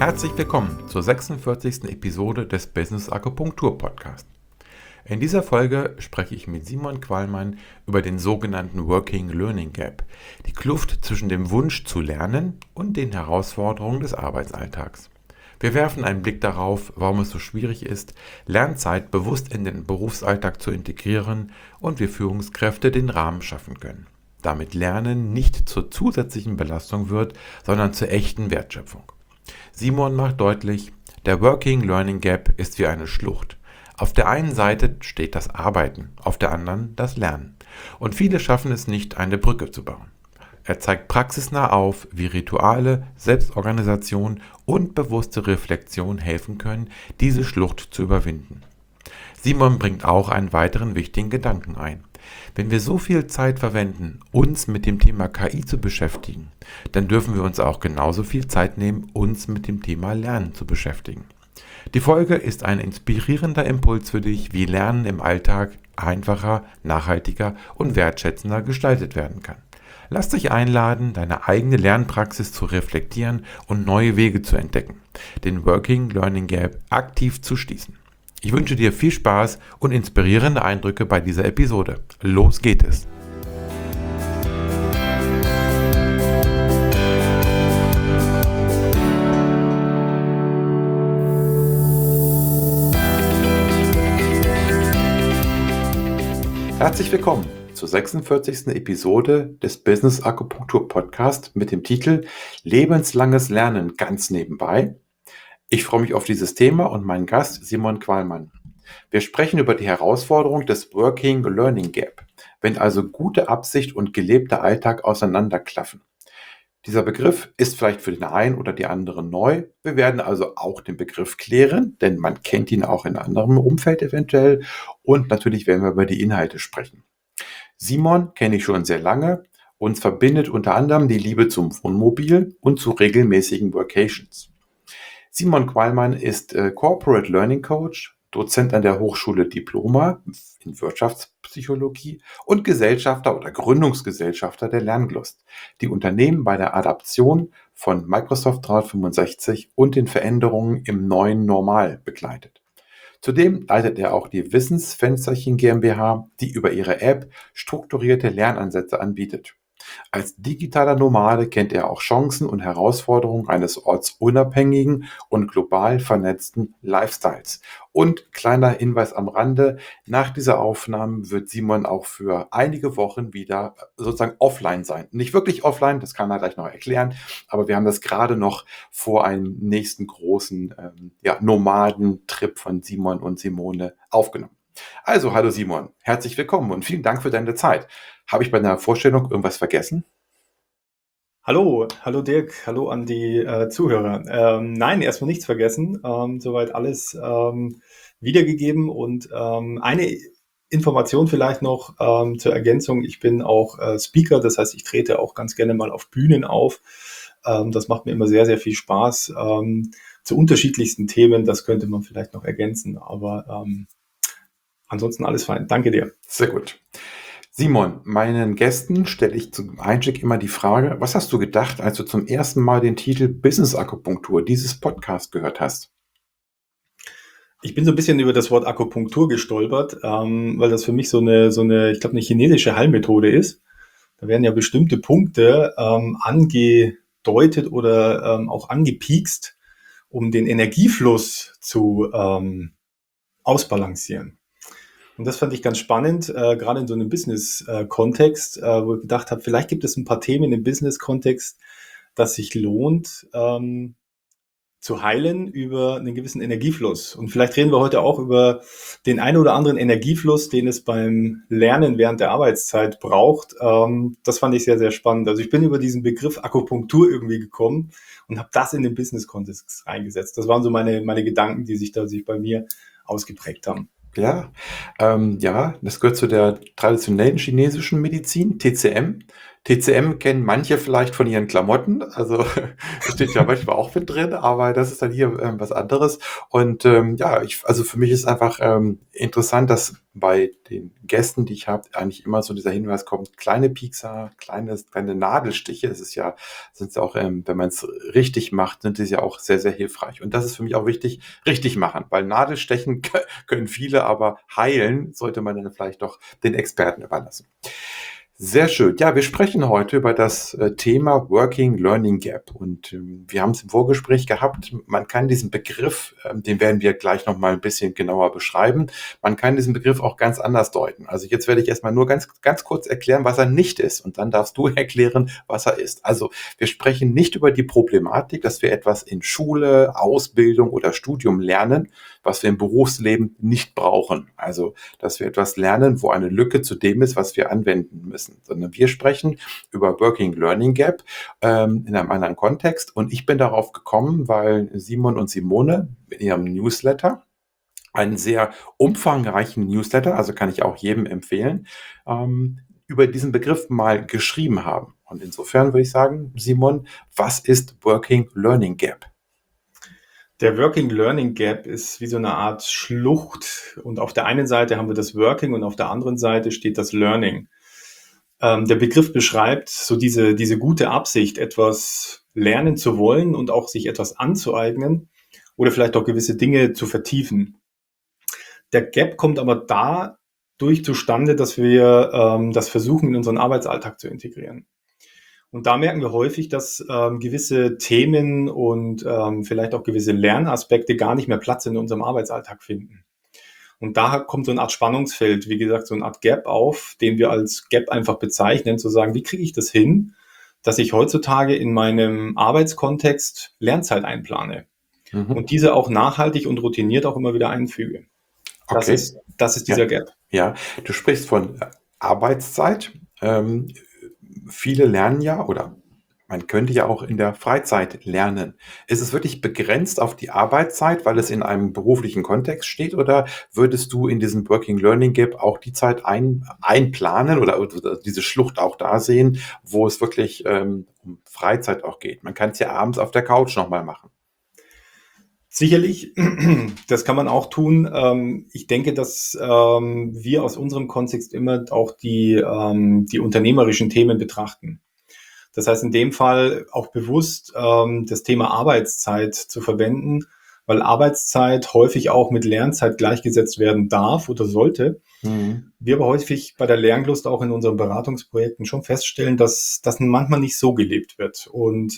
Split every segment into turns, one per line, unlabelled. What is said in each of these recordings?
Herzlich willkommen zur 46. Episode des Business Akupunktur Podcast. In dieser Folge spreche ich mit Simon Qualmann über den sogenannten Working Learning Gap, die Kluft zwischen dem Wunsch zu lernen und den Herausforderungen des Arbeitsalltags. Wir werfen einen Blick darauf, warum es so schwierig ist, Lernzeit bewusst in den Berufsalltag zu integrieren und wie Führungskräfte den Rahmen schaffen können, damit Lernen nicht zur zusätzlichen Belastung wird, sondern zur echten Wertschöpfung. Simon macht deutlich, der Working Learning Gap ist wie eine Schlucht. Auf der einen Seite steht das Arbeiten, auf der anderen das Lernen. Und viele schaffen es nicht, eine Brücke zu bauen. Er zeigt praxisnah auf, wie Rituale, Selbstorganisation und bewusste Reflexion helfen können, diese Schlucht zu überwinden. Simon bringt auch einen weiteren wichtigen Gedanken ein. Wenn wir so viel Zeit verwenden, uns mit dem Thema KI zu beschäftigen, dann dürfen wir uns auch genauso viel Zeit nehmen, uns mit dem Thema Lernen zu beschäftigen. Die Folge ist ein inspirierender Impuls für dich, wie Lernen im Alltag einfacher, nachhaltiger und wertschätzender gestaltet werden kann. Lass dich einladen, deine eigene Lernpraxis zu reflektieren und neue Wege zu entdecken, den Working Learning Gap aktiv zu schließen. Ich wünsche dir viel Spaß und inspirierende Eindrücke bei dieser Episode. Los geht es! Herzlich willkommen zur 46. Episode des Business Akupunktur Podcast mit dem Titel Lebenslanges Lernen ganz nebenbei. Ich freue mich auf dieses Thema und meinen Gast Simon Qualmann. Wir sprechen über die Herausforderung des Working Learning Gap, wenn also gute Absicht und gelebter Alltag auseinanderklaffen. Dieser Begriff ist vielleicht für den einen oder die andere neu. Wir werden also auch den Begriff klären, denn man kennt ihn auch in anderem Umfeld eventuell. Und natürlich werden wir über die Inhalte sprechen. Simon kenne ich schon sehr lange. Uns verbindet unter anderem die Liebe zum Wohnmobil und zu regelmäßigen Workations. Simon Qualmann ist Corporate Learning Coach, Dozent an der Hochschule Diploma in Wirtschaftspsychologie und Gesellschafter oder Gründungsgesellschafter der Lernglust, die Unternehmen bei der Adaption von Microsoft 365 und den Veränderungen im neuen Normal begleitet. Zudem leitet er auch die Wissensfensterchen GmbH, die über ihre App strukturierte Lernansätze anbietet. Als digitaler Nomade kennt er auch Chancen und Herausforderungen eines ortsunabhängigen und global vernetzten Lifestyles. Und kleiner Hinweis am Rande, nach dieser Aufnahme wird Simon auch für einige Wochen wieder sozusagen offline sein. Nicht wirklich offline, das kann er gleich noch erklären, aber wir haben das gerade noch vor einem nächsten großen Nomadentrip von Simon und Simone aufgenommen. Also, hallo Simon, herzlich willkommen und vielen Dank für deine Zeit. Habe ich bei einer Vorstellung irgendwas vergessen?
Hallo Dirk, hallo an die Zuhörer. Nein, erstmal nichts vergessen. Soweit alles wiedergegeben und eine Information vielleicht noch zur Ergänzung. Ich bin auch Speaker, das heißt, ich trete auch ganz gerne mal auf Bühnen auf. Das macht mir immer sehr, sehr viel Spaß zu unterschiedlichsten Themen. Das könnte man vielleicht noch ergänzen, aber ansonsten alles fein. Danke dir.
Sehr gut. Simon, meinen Gästen stelle ich zum Einstieg immer die Frage, was hast du gedacht, als du zum ersten Mal den Titel Business Akupunktur dieses Podcast gehört hast?
Ich bin so ein bisschen über das Wort Akupunktur gestolpert, weil das für mich so eine, ich glaube, eine chinesische Heilmethode ist. Da werden ja bestimmte Punkte angedeutet oder auch angepiekst, um den Energiefluss zu ausbalancieren. Und das fand ich ganz spannend, gerade in so einem Business-Kontext, wo ich gedacht habe, vielleicht gibt es ein paar Themen im Business-Kontext, dass sich lohnt, zu heilen über einen gewissen Energiefluss. Und vielleicht reden wir heute auch über den einen oder anderen Energiefluss, den es beim Lernen während der Arbeitszeit braucht. Das fand ich sehr, sehr spannend. Also ich bin über diesen Begriff Akupunktur irgendwie gekommen und habe das in den Business-Kontext reingesetzt. Das waren so meine Gedanken, die sich bei mir ausgeprägt haben.
Ja, das gehört zu der traditionellen chinesischen Medizin, TCM. TCM kennen manche vielleicht von ihren Klamotten, also steht ja manchmal auch mit drin, aber das ist dann hier was anderes. Und ja, also für mich ist einfach interessant, dass bei den Gästen, die ich habe, eigentlich immer so dieser Hinweis kommt, kleine Piekser, kleine Nadelstiche. Es ist ja, sind es auch, wenn man es richtig macht, sind es ja auch sehr, sehr hilfreich. Und das ist für mich auch wichtig, richtig machen, weil Nadelstechen können viele, aber heilen sollte man dann vielleicht doch den Experten überlassen. Sehr schön. Ja, wir sprechen heute über das Thema Working Learning Gap. Und wir haben es im Vorgespräch gehabt. Man kann diesen Begriff, den werden wir gleich noch mal ein bisschen genauer beschreiben. Man kann diesen Begriff auch ganz anders deuten. Also jetzt werde ich erstmal nur ganz kurz erklären, was er nicht ist. Und dann darfst du erklären, was er ist. Also wir sprechen nicht über die Problematik, dass wir etwas in Schule, Ausbildung oder Studium lernen, was wir im Berufsleben nicht brauchen. Also, dass wir etwas lernen, wo eine Lücke zu dem ist, was wir anwenden müssen. Sondern wir sprechen über Working Learning Gap in einem anderen Kontext. Und ich bin darauf gekommen, weil Simon und Simone in ihrem Newsletter, einen sehr umfangreichen Newsletter, also kann ich auch jedem empfehlen, über diesen Begriff mal geschrieben haben. Und insofern würde ich sagen, Simon, was ist Working Learning Gap?
Der Working Learning Gap ist wie so eine Art Schlucht. Und auf der einen Seite haben wir das Working und auf der anderen Seite steht das Learning. Der Begriff beschreibt so diese gute Absicht, etwas lernen zu wollen und auch sich etwas anzueignen oder vielleicht auch gewisse Dinge zu vertiefen. Der Gap kommt aber dadurch zustande, dass wir das versuchen, in unseren Arbeitsalltag zu integrieren. Und da merken wir häufig, dass gewisse Themen und vielleicht auch gewisse Lernaspekte gar nicht mehr Platz in unserem Arbeitsalltag finden. Und da kommt so eine Art Spannungsfeld, wie gesagt, so eine Art Gap auf, den wir als Gap einfach bezeichnen, zu sagen, wie kriege ich das hin, dass ich heutzutage in meinem Arbeitskontext Lernzeit einplane
Mhm.
und diese auch nachhaltig und routiniert auch immer wieder einfüge. Das
Okay.
ist
Ja,
dieser Gap.
ja. Du sprichst von Arbeitszeit. Viele lernen ja oder man könnte ja auch in der Freizeit lernen. Ist es wirklich begrenzt auf die Arbeitszeit, weil es in einem beruflichen Kontext steht, oder würdest du in diesem Working Learning Gap auch die Zeit einplanen oder diese Schlucht auch da sehen, wo es wirklich um Freizeit auch geht? Man kann es ja abends auf der Couch nochmal machen.
Sicherlich, das kann man auch tun. Ich denke, dass wir aus unserem Kontext immer auch die unternehmerischen Themen betrachten. Das heißt, in dem Fall auch bewusst das Thema Arbeitszeit zu verwenden, weil Arbeitszeit häufig auch mit Lernzeit gleichgesetzt werden darf oder sollte.
Mhm.
Wir aber häufig bei der Lernlust auch in unseren Beratungsprojekten schon feststellen, dass das manchmal nicht so gelebt wird. Und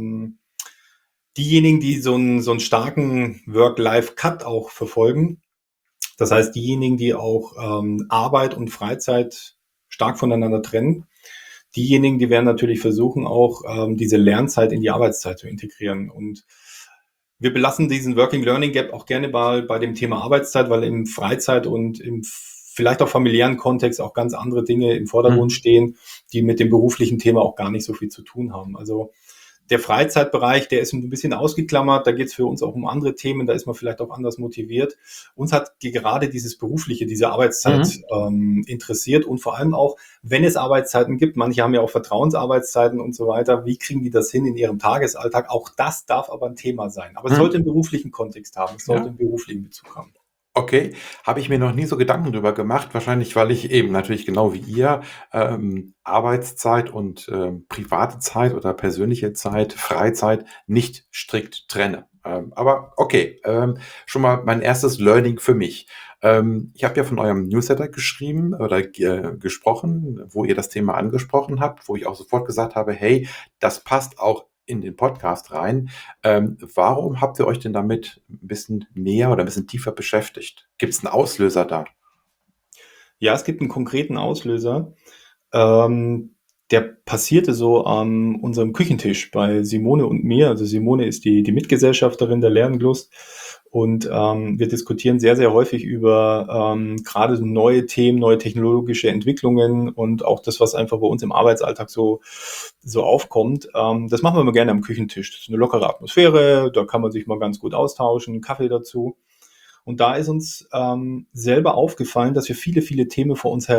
diejenigen, die so einen starken Work-Life-Cut auch verfolgen, das heißt diejenigen, die auch Arbeit und Freizeit stark voneinander trennen, diejenigen, die werden natürlich versuchen, auch diese Lernzeit in die Arbeitszeit zu integrieren. Und wir belassen diesen Working Learning Gap auch gerne mal bei dem Thema Arbeitszeit, weil im Freizeit und im vielleicht auch familiären Kontext auch ganz andere Dinge im Vordergrund
Mhm.
stehen, die mit dem beruflichen Thema auch gar nicht so viel zu tun haben. Also der Freizeitbereich, der ist ein bisschen ausgeklammert. Da geht es für uns auch um andere Themen. Da ist man vielleicht auch anders motiviert. Uns hat gerade dieses Berufliche, diese Arbeitszeit
Mhm.
interessiert und vor allem auch, wenn es Arbeitszeiten gibt. Manche haben ja auch Vertrauensarbeitszeiten und so weiter. Wie kriegen die das hin in ihrem Tagesalltag? Auch das darf aber ein Thema sein. Aber es sollte
Mhm.
einen beruflichen Kontext haben. Es sollte
Ja.
einen beruflichen Bezug haben.
Okay, habe ich mir noch nie so Gedanken drüber gemacht. Wahrscheinlich, weil ich eben natürlich genau wie ihr Arbeitszeit und private Zeit oder persönliche Zeit, Freizeit nicht strikt trenne. Aber okay, schon mal mein erstes Learning für mich. Ich habe ja von eurem Newsletter geschrieben oder gesprochen, wo ihr das Thema angesprochen habt, wo ich auch sofort gesagt habe, hey, das passt auch in den Podcast rein. Warum habt ihr euch denn damit ein bisschen näher oder ein bisschen tiefer beschäftigt? Gibt es einen Auslöser da?
Ja, es gibt einen konkreten Auslöser. Ähm, Der passierte so an unserem Küchentisch bei Simone und mir. Also Simone ist die Mitgesellschafterin der Lernlust und wir diskutieren sehr, sehr häufig über gerade so neue Themen, neue technologische Entwicklungen und auch das, was einfach bei uns im Arbeitsalltag so aufkommt. Das machen wir immer gerne am Küchentisch. Das ist eine lockere Atmosphäre, da kann man sich mal ganz gut austauschen, Kaffee dazu. Und da ist uns selber aufgefallen, dass wir viele, viele Themen vor uns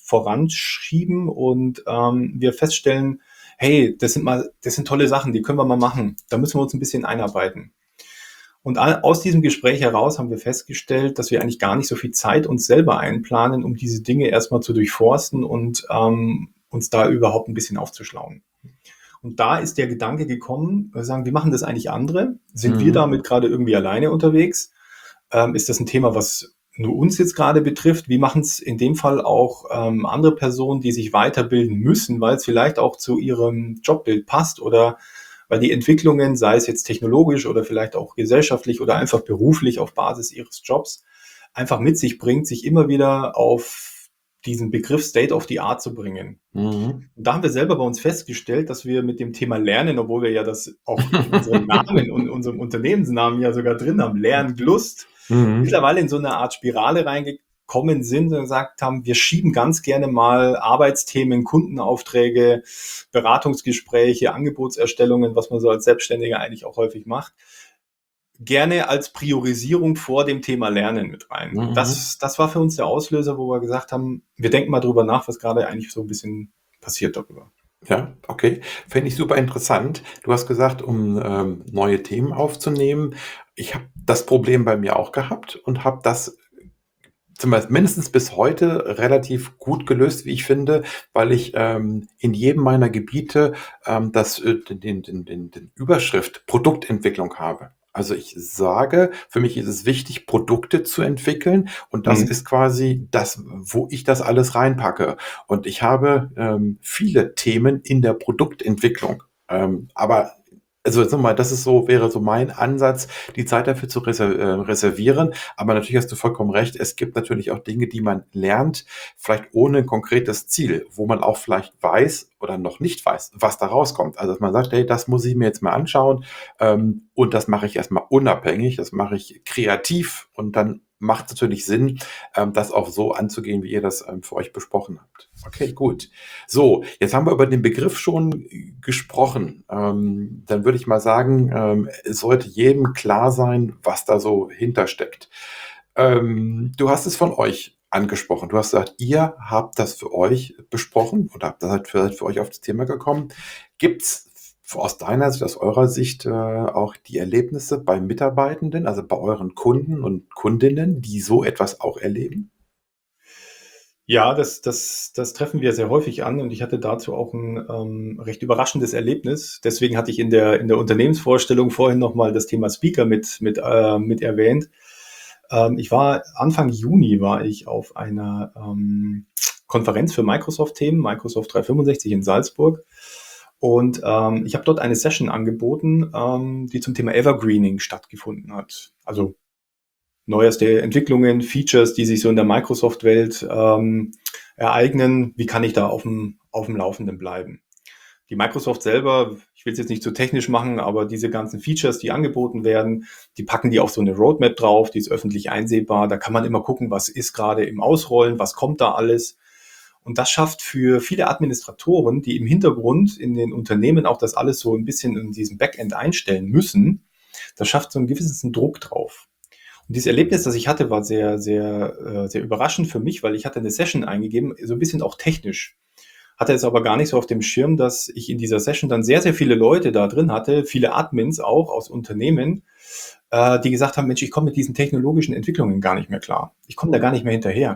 voranschieben und wir feststellen, hey, das sind tolle Sachen, die können wir mal machen. Da müssen wir uns ein bisschen einarbeiten. Und aus diesem Gespräch heraus haben wir festgestellt, dass wir eigentlich gar nicht so viel Zeit uns selber einplanen, um diese Dinge erstmal zu durchforsten und uns da überhaupt ein bisschen aufzuschlauen. Und da ist der Gedanke gekommen, wir sagen, wie machen das eigentlich andere? Sind wir
Mhm.
damit gerade irgendwie alleine unterwegs? Ist das ein Thema, was nur uns jetzt gerade betrifft? Wie machen es in dem Fall auch andere Personen, die sich weiterbilden müssen, weil es vielleicht auch zu ihrem Jobbild passt oder weil die Entwicklungen, sei es jetzt technologisch oder vielleicht auch gesellschaftlich oder einfach beruflich auf Basis ihres Jobs, einfach mit sich bringt, sich immer wieder auf diesen Begriff State of the Art zu bringen.
Mhm.
Und da haben wir selber bei uns festgestellt, dass wir mit dem Thema Lernen, obwohl wir ja das auch in unserem Namen und unserem Unternehmensnamen ja sogar drin haben, Lernlust,
Mhm.
mittlerweile in so eine Art Spirale reingekommen sind und gesagt haben, wir schieben ganz gerne mal Arbeitsthemen, Kundenaufträge, Beratungsgespräche, Angebotserstellungen, was man so als Selbstständiger eigentlich auch häufig macht, gerne als Priorisierung vor dem Thema Lernen mit rein. Und
Mhm.
das war für uns der Auslöser, wo wir gesagt haben, wir denken mal drüber nach, was gerade eigentlich so ein bisschen passiert darüber.
Ja, okay. Finde ich super interessant. Du hast gesagt, um neue Themen aufzunehmen. Ich habe das Problem bei mir auch gehabt und habe das zum Beispiel mindestens bis heute relativ gut gelöst, wie ich finde, weil ich in jedem meiner Gebiete den Überschrift Produktentwicklung habe. Also ich sage, für mich ist es wichtig, Produkte zu entwickeln und das
Mhm.
ist quasi das, wo ich das alles reinpacke. Und ich habe viele Themen in der Produktentwicklung. Aber also sag mal, das ist so, wäre so mein Ansatz, die Zeit dafür zu reservieren. Aber natürlich hast du vollkommen recht. Es gibt natürlich auch Dinge, die man lernt, vielleicht ohne ein konkretes Ziel, wo man auch vielleicht weiß oder noch nicht weiß, was da rauskommt. Also dass man sagt, hey, das muss ich mir jetzt mal anschauen und das mache ich erstmal unabhängig, das mache ich kreativ und dann macht es natürlich Sinn, das auch so anzugehen, wie ihr das für euch besprochen habt. Okay, gut. So, jetzt haben wir über den Begriff schon gesprochen. Dann würde ich mal sagen, es sollte jedem klar sein, was da so hintersteckt. Du hast es von euch angesprochen. Du hast gesagt, ihr habt das für euch besprochen oder seid für euch auf das Thema gekommen. Gibt es aus deiner Sicht, aus eurer Sicht auch die Erlebnisse bei Mitarbeitenden, also bei euren Kunden und Kundinnen, die so etwas auch erleben?
Ja, das treffen wir sehr häufig an und ich hatte dazu auch ein recht überraschendes Erlebnis. Deswegen hatte ich in der Unternehmensvorstellung vorhin noch mal das Thema Speaker mit erwähnt. Ich war Anfang Juni war ich auf einer Konferenz für Microsoft-Themen, Microsoft 365 in Salzburg. Und ich habe dort eine Session angeboten, die zum Thema Evergreening stattgefunden hat. Also neueste Entwicklungen, Features, die sich so in der Microsoft-Welt ereignen. Wie kann ich da auf dem Laufenden bleiben? Die Microsoft selber, ich will es jetzt nicht zu technisch machen, aber diese ganzen Features, die angeboten werden, die packen die auf so eine Roadmap drauf, die ist öffentlich einsehbar. Da kann man immer gucken, was ist gerade im Ausrollen, was kommt da alles. Und das schafft für viele Administratoren, die im Hintergrund in den Unternehmen auch das alles so ein bisschen in diesem Backend einstellen müssen, das schafft so einen gewissen Druck drauf. Und dieses Erlebnis, das ich hatte, war sehr überraschend für mich, weil ich hatte eine Session eingegeben, so ein bisschen auch technisch. Hatte es aber gar nicht so auf dem Schirm, dass ich in dieser Session dann sehr, sehr viele Leute da drin hatte, viele Admins auch aus Unternehmen, die gesagt haben, Mensch, ich komme mit diesen technologischen Entwicklungen gar nicht mehr klar. Ich komme da gar nicht mehr hinterher.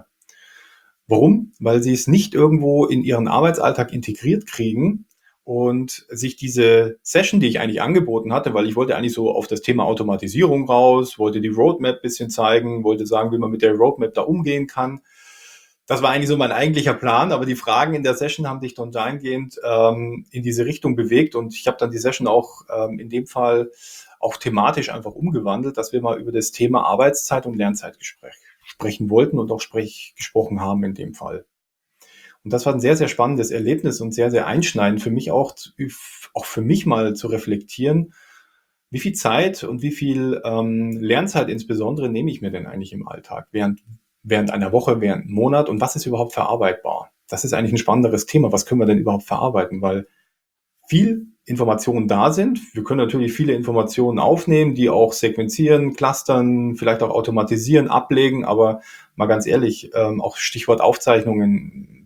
Warum? Weil sie es nicht irgendwo in ihren Arbeitsalltag integriert kriegen und sich diese Session, die ich eigentlich angeboten hatte, weil ich wollte eigentlich so auf das Thema Automatisierung raus, wollte die Roadmap ein bisschen zeigen, wollte sagen, wie man mit der Roadmap da umgehen kann. Das war eigentlich so mein eigentlicher Plan, aber die Fragen in der Session haben sich dann dahingehend in diese Richtung bewegt und ich habe dann die Session auch in dem Fall auch thematisch einfach umgewandelt, dass wir mal über das Thema Arbeitszeit und Lernzeitgespräch sprechen wollten und auch gesprochen haben in dem Fall. Und das war ein sehr, sehr spannendes Erlebnis und sehr, sehr einschneidend für mich auch für mich mal zu reflektieren, wie viel Zeit und wie viel Lernzeit insbesondere nehme ich mir denn eigentlich im Alltag während einer Woche, während einem Monat und was ist überhaupt verarbeitbar? Das ist eigentlich ein spannenderes Thema. Was können wir denn überhaupt verarbeiten? Weil viel Informationen da sind. Wir können natürlich viele Informationen aufnehmen, die auch sequenzieren, clustern, vielleicht auch automatisieren, ablegen, aber mal ganz ehrlich, auch Stichwort Aufzeichnungen.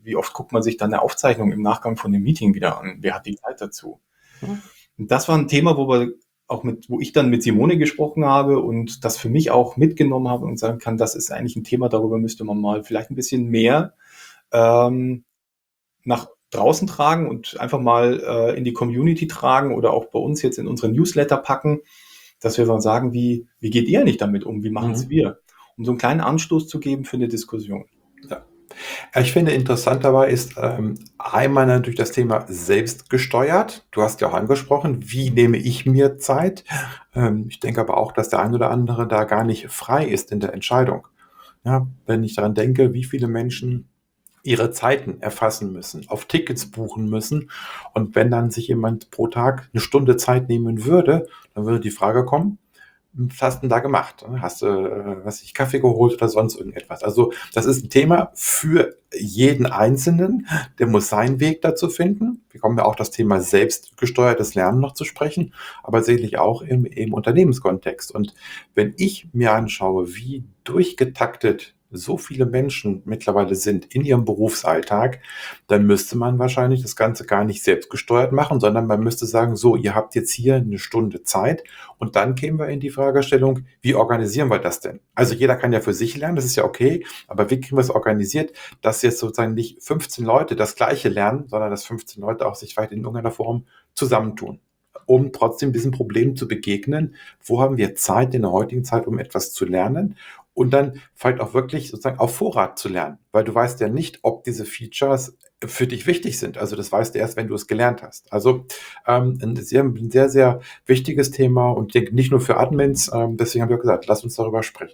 wie oft guckt man sich dann eine Aufzeichnung im Nachgang von dem Meeting wieder an? Wer hat die Zeit dazu? Und das war ein Thema, wo ich dann mit Simone gesprochen habe und das für mich auch mitgenommen habe und sagen kann, das ist eigentlich ein Thema, darüber müsste man mal vielleicht ein bisschen mehr ähm, nach draußen tragen und einfach mal in die Community tragen oder auch bei uns jetzt in unsere Newsletter packen, dass wir mal sagen, wie geht ihr nicht damit um? Wie machen es wir? Um so einen kleinen Anstoß zu geben für eine Diskussion.
Ja. Ich finde interessant dabei ist einmal natürlich das Thema selbstgesteuert. Du hast ja auch angesprochen, wie nehme ich mir Zeit? Ich denke aber auch, dass der ein oder andere da gar nicht frei ist in der Entscheidung. Ja, wenn ich daran denke, wie viele Menschen ihre Zeiten erfassen müssen, auf Tickets buchen müssen. Und wenn dann sich jemand pro Tag eine Stunde Zeit nehmen würde, dann würde die Frage kommen, was hast du denn da gemacht? Hast du, was ich Kaffee geholt oder sonst irgendetwas? Also das ist ein Thema für jeden Einzelnen, der muss seinen Weg dazu finden. Wir kommen ja auch das Thema selbstgesteuertes Lernen noch zu sprechen, aber sicherlich auch im Unternehmenskontext. Und wenn ich mir anschaue, wie durchgetaktet so viele Menschen mittlerweile sind in ihrem Berufsalltag, dann müsste man wahrscheinlich das Ganze gar nicht selbstgesteuert machen, sondern man müsste sagen, so, ihr habt jetzt hier eine Stunde Zeit und dann kämen wir in die Fragestellung, wie organisieren wir das denn? Also jeder kann ja für sich lernen, das ist ja okay, aber wie kriegen wir es organisiert, dass jetzt sozusagen nicht 15 Leute das Gleiche lernen, sondern dass 15 Leute auch sich vielleicht in irgendeiner Form zusammentun, um trotzdem diesem Problem zu begegnen. Wo haben wir Zeit in der heutigen Zeit, um etwas zu lernen? Und dann vielleicht auch wirklich sozusagen auf Vorrat zu lernen, weil du weißt ja nicht, ob diese Features für dich wichtig sind. Also das weißt du erst, wenn du es gelernt hast. Also ein sehr, sehr wichtiges Thema und ich denke nicht nur für Admins. Deswegen habe ich auch gesagt, lass uns darüber sprechen.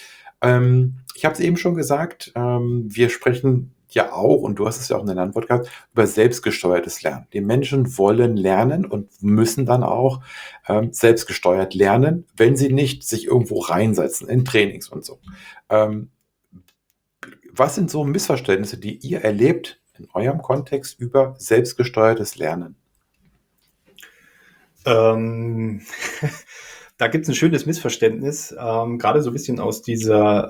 Ich habe es eben schon gesagt, wir sprechen ja auch, und du hast es ja auch in deiner Antwort gehabt, über selbstgesteuertes Lernen. Die Menschen wollen lernen und müssen dann auch selbstgesteuert lernen, wenn sie nicht sich irgendwo reinsetzen in Trainings und so. Ähm, Was sind so Missverständnisse, die ihr erlebt in eurem Kontext über selbstgesteuertes Lernen?
Ähm, Da gibt es ein schönes Missverständnis, gerade so ein bisschen aus dieser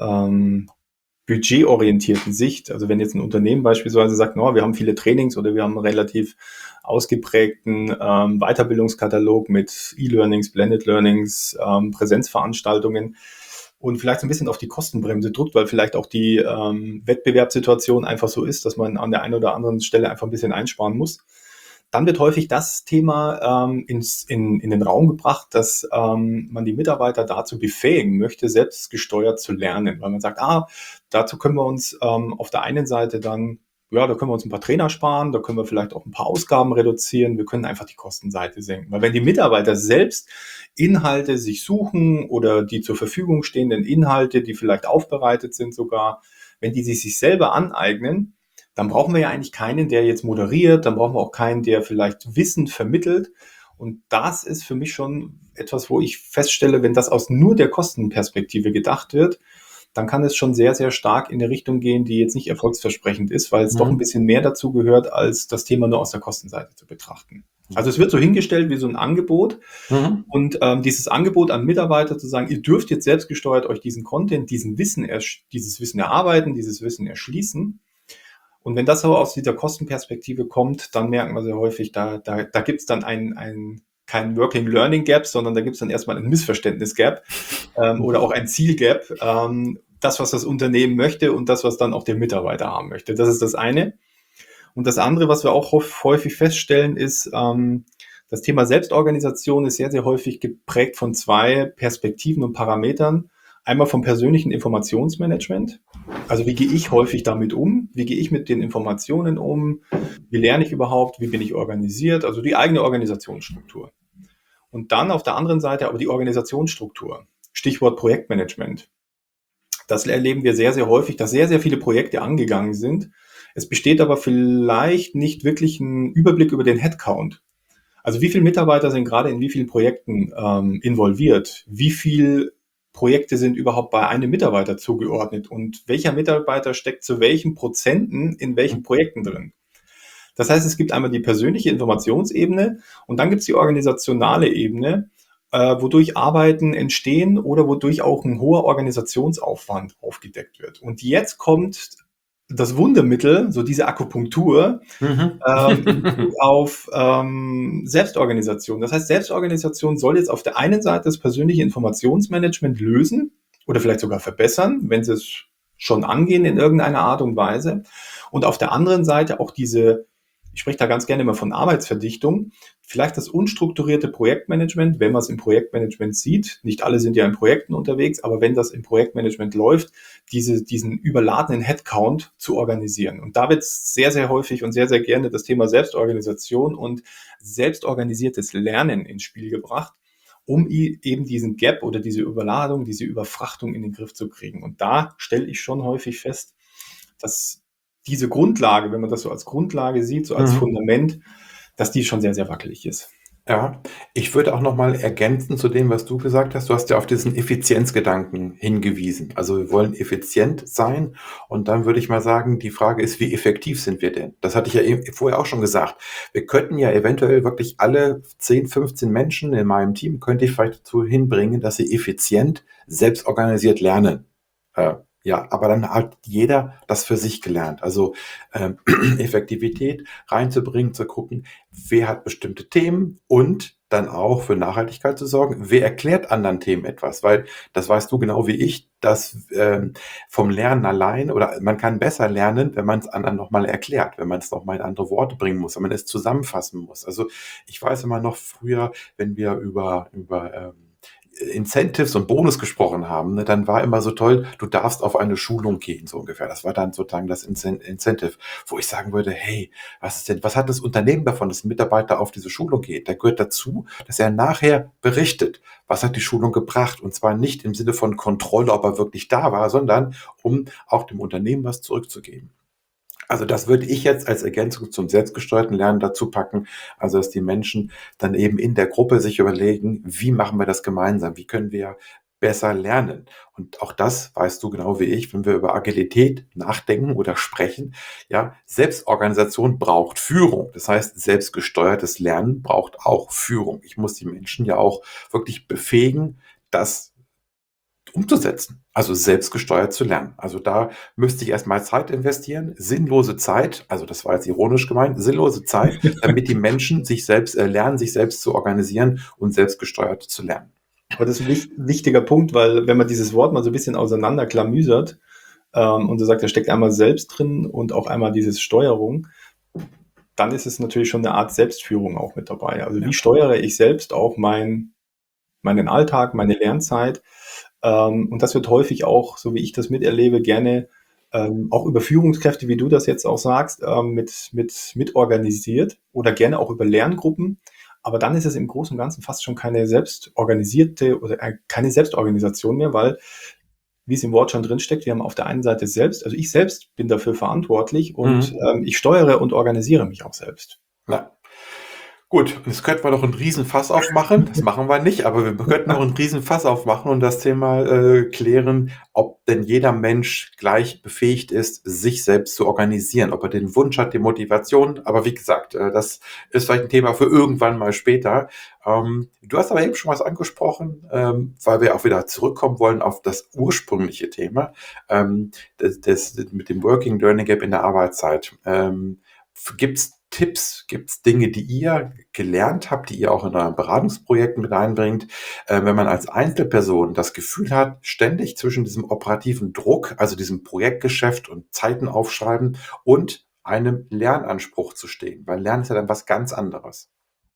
budgetorientierten Sicht. Also wenn jetzt ein Unternehmen beispielsweise sagt, no, wir haben viele Trainings oder wir haben einen relativ ausgeprägten Weiterbildungskatalog mit E-Learnings, Blended Learnings, Präsenzveranstaltungen und vielleicht so ein bisschen auf die Kostenbremse drückt, weil vielleicht auch die Wettbewerbssituation einfach so ist, dass man an der einen oder anderen Stelle einfach ein bisschen einsparen muss. Dann wird häufig das Thema in den Raum gebracht, dass man die Mitarbeiter dazu befähigen möchte, selbstgesteuert zu lernen. Weil man sagt, dazu können wir uns auf der einen Seite dann, ja, da können wir uns ein paar Trainer sparen, da können wir vielleicht auch ein paar Ausgaben reduzieren, wir können einfach die Kostenseite senken. Weil wenn die Mitarbeiter selbst Inhalte sich suchen oder die zur Verfügung stehenden Inhalte, die vielleicht aufbereitet sind sogar, wenn die sich selber aneignen, dann brauchen wir ja eigentlich keinen, der jetzt moderiert, dann brauchen wir auch keinen, der vielleicht Wissen vermittelt. Und das ist für mich schon etwas, wo ich feststelle, wenn das aus nur der Kostenperspektive gedacht wird, dann kann es schon sehr, sehr stark in eine Richtung gehen, die jetzt nicht erfolgsversprechend ist, weil es doch ein bisschen mehr dazu gehört, als das Thema nur aus der Kostenseite zu betrachten. Also es wird so hingestellt wie so ein Angebot und dieses Angebot an Mitarbeiter zu sagen, ihr dürft jetzt selbstgesteuert euch diesen Content, dieses Wissen erarbeiten, dieses Wissen erschließen. Und wenn das so aus dieser Kostenperspektive kommt, dann merken wir sehr häufig, da gibt es dann kein Working Learning Gap, sondern da gibt es dann erstmal ein Missverständnis Gap oder auch ein Ziel Gap. Das, was das Unternehmen möchte und das, was dann auch der Mitarbeiter haben möchte. Das ist das eine. Und das andere, was wir auch häufig feststellen, ist, das Thema Selbstorganisation ist sehr, sehr häufig geprägt von zwei Perspektiven und Parametern. Einmal vom persönlichen Informationsmanagement. Also wie gehe ich häufig damit um? Wie gehe ich mit den Informationen um? Wie lerne ich überhaupt? Wie bin ich organisiert? Also die eigene Organisationsstruktur. Und dann auf der anderen Seite aber die Organisationsstruktur. Stichwort Projektmanagement. Das erleben wir sehr, sehr häufig, dass sehr, sehr viele Projekte angegangen sind. Es besteht aber vielleicht nicht wirklich ein Überblick über den Headcount. Also wie viele Mitarbeiter sind gerade in wie vielen Projekten involviert? Wie viel Projekte sind überhaupt bei einem Mitarbeiter zugeordnet und welcher Mitarbeiter steckt zu welchen Prozenten in welchen Projekten drin. Das heißt, es gibt einmal die persönliche Informationsebene und dann gibt es die organisationale Ebene, wodurch Arbeiten entstehen oder wodurch auch ein hoher Organisationsaufwand aufgedeckt wird. Und jetzt kommt das Wundermittel, so diese Akupunktur,
Mhm.
in Bezug auf Selbstorganisation. Das heißt, Selbstorganisation soll jetzt auf der einen Seite das persönliche Informationsmanagement lösen oder vielleicht sogar verbessern, wenn sie es schon angehen in irgendeiner Art und Weise. Und auf der anderen Seite auch diese, ich spreche da ganz gerne immer von Arbeitsverdichtung, vielleicht das unstrukturierte Projektmanagement, wenn man es im Projektmanagement sieht. Nicht alle sind ja in Projekten unterwegs, aber wenn das im Projektmanagement läuft, diesen überladenen Headcount zu organisieren. Und da wird sehr, sehr häufig und sehr, sehr gerne das Thema Selbstorganisation und selbstorganisiertes Lernen ins Spiel gebracht, um eben diesen Gap oder diese Überladung, diese Überfrachtung in den Griff zu kriegen. Und da stelle ich schon häufig fest, dass diese Grundlage, wenn man das so als Grundlage sieht, so als
Mhm.
Fundament, dass die schon sehr, sehr wackelig ist.
Ja, ich würde auch noch mal ergänzen zu dem, was du gesagt hast. Du hast ja auf diesen Effizienzgedanken hingewiesen. Also wir wollen effizient sein und dann würde ich mal sagen, die Frage ist, wie effektiv sind wir denn? Das hatte ich ja eben vorher auch schon gesagt. Wir könnten ja eventuell wirklich alle 10, 15 Menschen in meinem Team, könnte ich vielleicht dazu hinbringen, dass sie effizient, selbstorganisiert lernen. Äh, ja, aber dann hat jeder das für sich gelernt. Also ähm, Effektivität reinzubringen, zu gucken, wer hat bestimmte Themen und dann auch für Nachhaltigkeit zu sorgen, wer erklärt anderen Themen etwas, weil das weißt du genau wie ich, dass vom Lernen allein oder man kann besser lernen, wenn man es anderen nochmal erklärt, wenn man es nochmal in andere Worte bringen muss, wenn man es zusammenfassen muss. Also ich weiß immer noch früher, wenn wir über Incentives und Bonus gesprochen haben, ne, dann war immer so toll, du darfst auf eine Schulung gehen, so ungefähr. Das war dann sozusagen das Incentive, wo ich sagen würde, hey, was hat das Unternehmen davon, dass ein Mitarbeiter auf diese Schulung geht? Da gehört dazu, dass er nachher berichtet, was hat die Schulung gebracht? Und zwar nicht im Sinne von Kontrolle, ob er wirklich da war, sondern um auch dem Unternehmen was zurückzugeben. Also das würde ich jetzt als Ergänzung zum selbstgesteuerten Lernen dazu packen, also dass die Menschen dann eben in der Gruppe sich überlegen, wie machen wir das gemeinsam, wie können wir besser lernen. Und auch das weißt du genau wie ich, wenn wir über Agilität nachdenken oder sprechen, ja, Selbstorganisation braucht Führung. Das heißt, selbstgesteuertes Lernen braucht auch Führung. Ich muss die Menschen ja auch wirklich befähigen, das umzusetzen, also selbstgesteuert zu lernen. Also da müsste ich erstmal Zeit investieren, sinnlose Zeit, also das war jetzt ironisch gemeint, sinnlose Zeit, damit die Menschen sich selbst lernen, sich selbst zu organisieren und selbstgesteuert zu lernen.
Aber das ist ein wichtiger Punkt, weil wenn man dieses Wort mal so ein bisschen auseinanderklamüsert und so sagt, da steckt einmal selbst drin und auch einmal dieses Steuerung, dann ist es natürlich schon eine Art Selbstführung auch mit dabei. Also wie
Ja.
steuere ich selbst auch meinen Alltag, meine Lernzeit? Und das wird häufig auch, so wie ich das miterlebe, gerne auch über Führungskräfte, wie du das jetzt auch sagst, mit organisiert oder gerne auch über Lerngruppen. Aber dann ist es im Großen und Ganzen fast schon keine selbstorganisierte oder keine Selbstorganisation mehr, weil, wie es im Wort schon drinsteckt, wir haben auf der einen Seite selbst, also ich selbst bin dafür verantwortlich und
Mhm.
ich steuere und organisiere mich auch selbst.
Ja. Gut, jetzt könnten wir noch einen Riesenfass aufmachen. Das machen wir nicht, aber wir könnten noch einen Riesenfass aufmachen und das Thema klären, ob denn jeder Mensch gleich befähigt ist, sich selbst zu organisieren, ob er den Wunsch hat, die Motivation. Aber wie gesagt, das ist vielleicht ein Thema für irgendwann mal später. Du hast aber eben schon was angesprochen, weil wir auch wieder zurückkommen wollen auf das ursprüngliche Thema, das mit dem Working Learning Gap in der Arbeitszeit. Gibt's Tipps, gibt's Dinge, die ihr gelernt habt, die ihr auch in euren Beratungsprojekten mit einbringt, wenn man als Einzelperson das Gefühl hat, ständig zwischen diesem operativen Druck, also diesem Projektgeschäft und Zeiten aufschreiben und einem Lernanspruch zu stehen, weil Lernen ist ja dann was ganz anderes.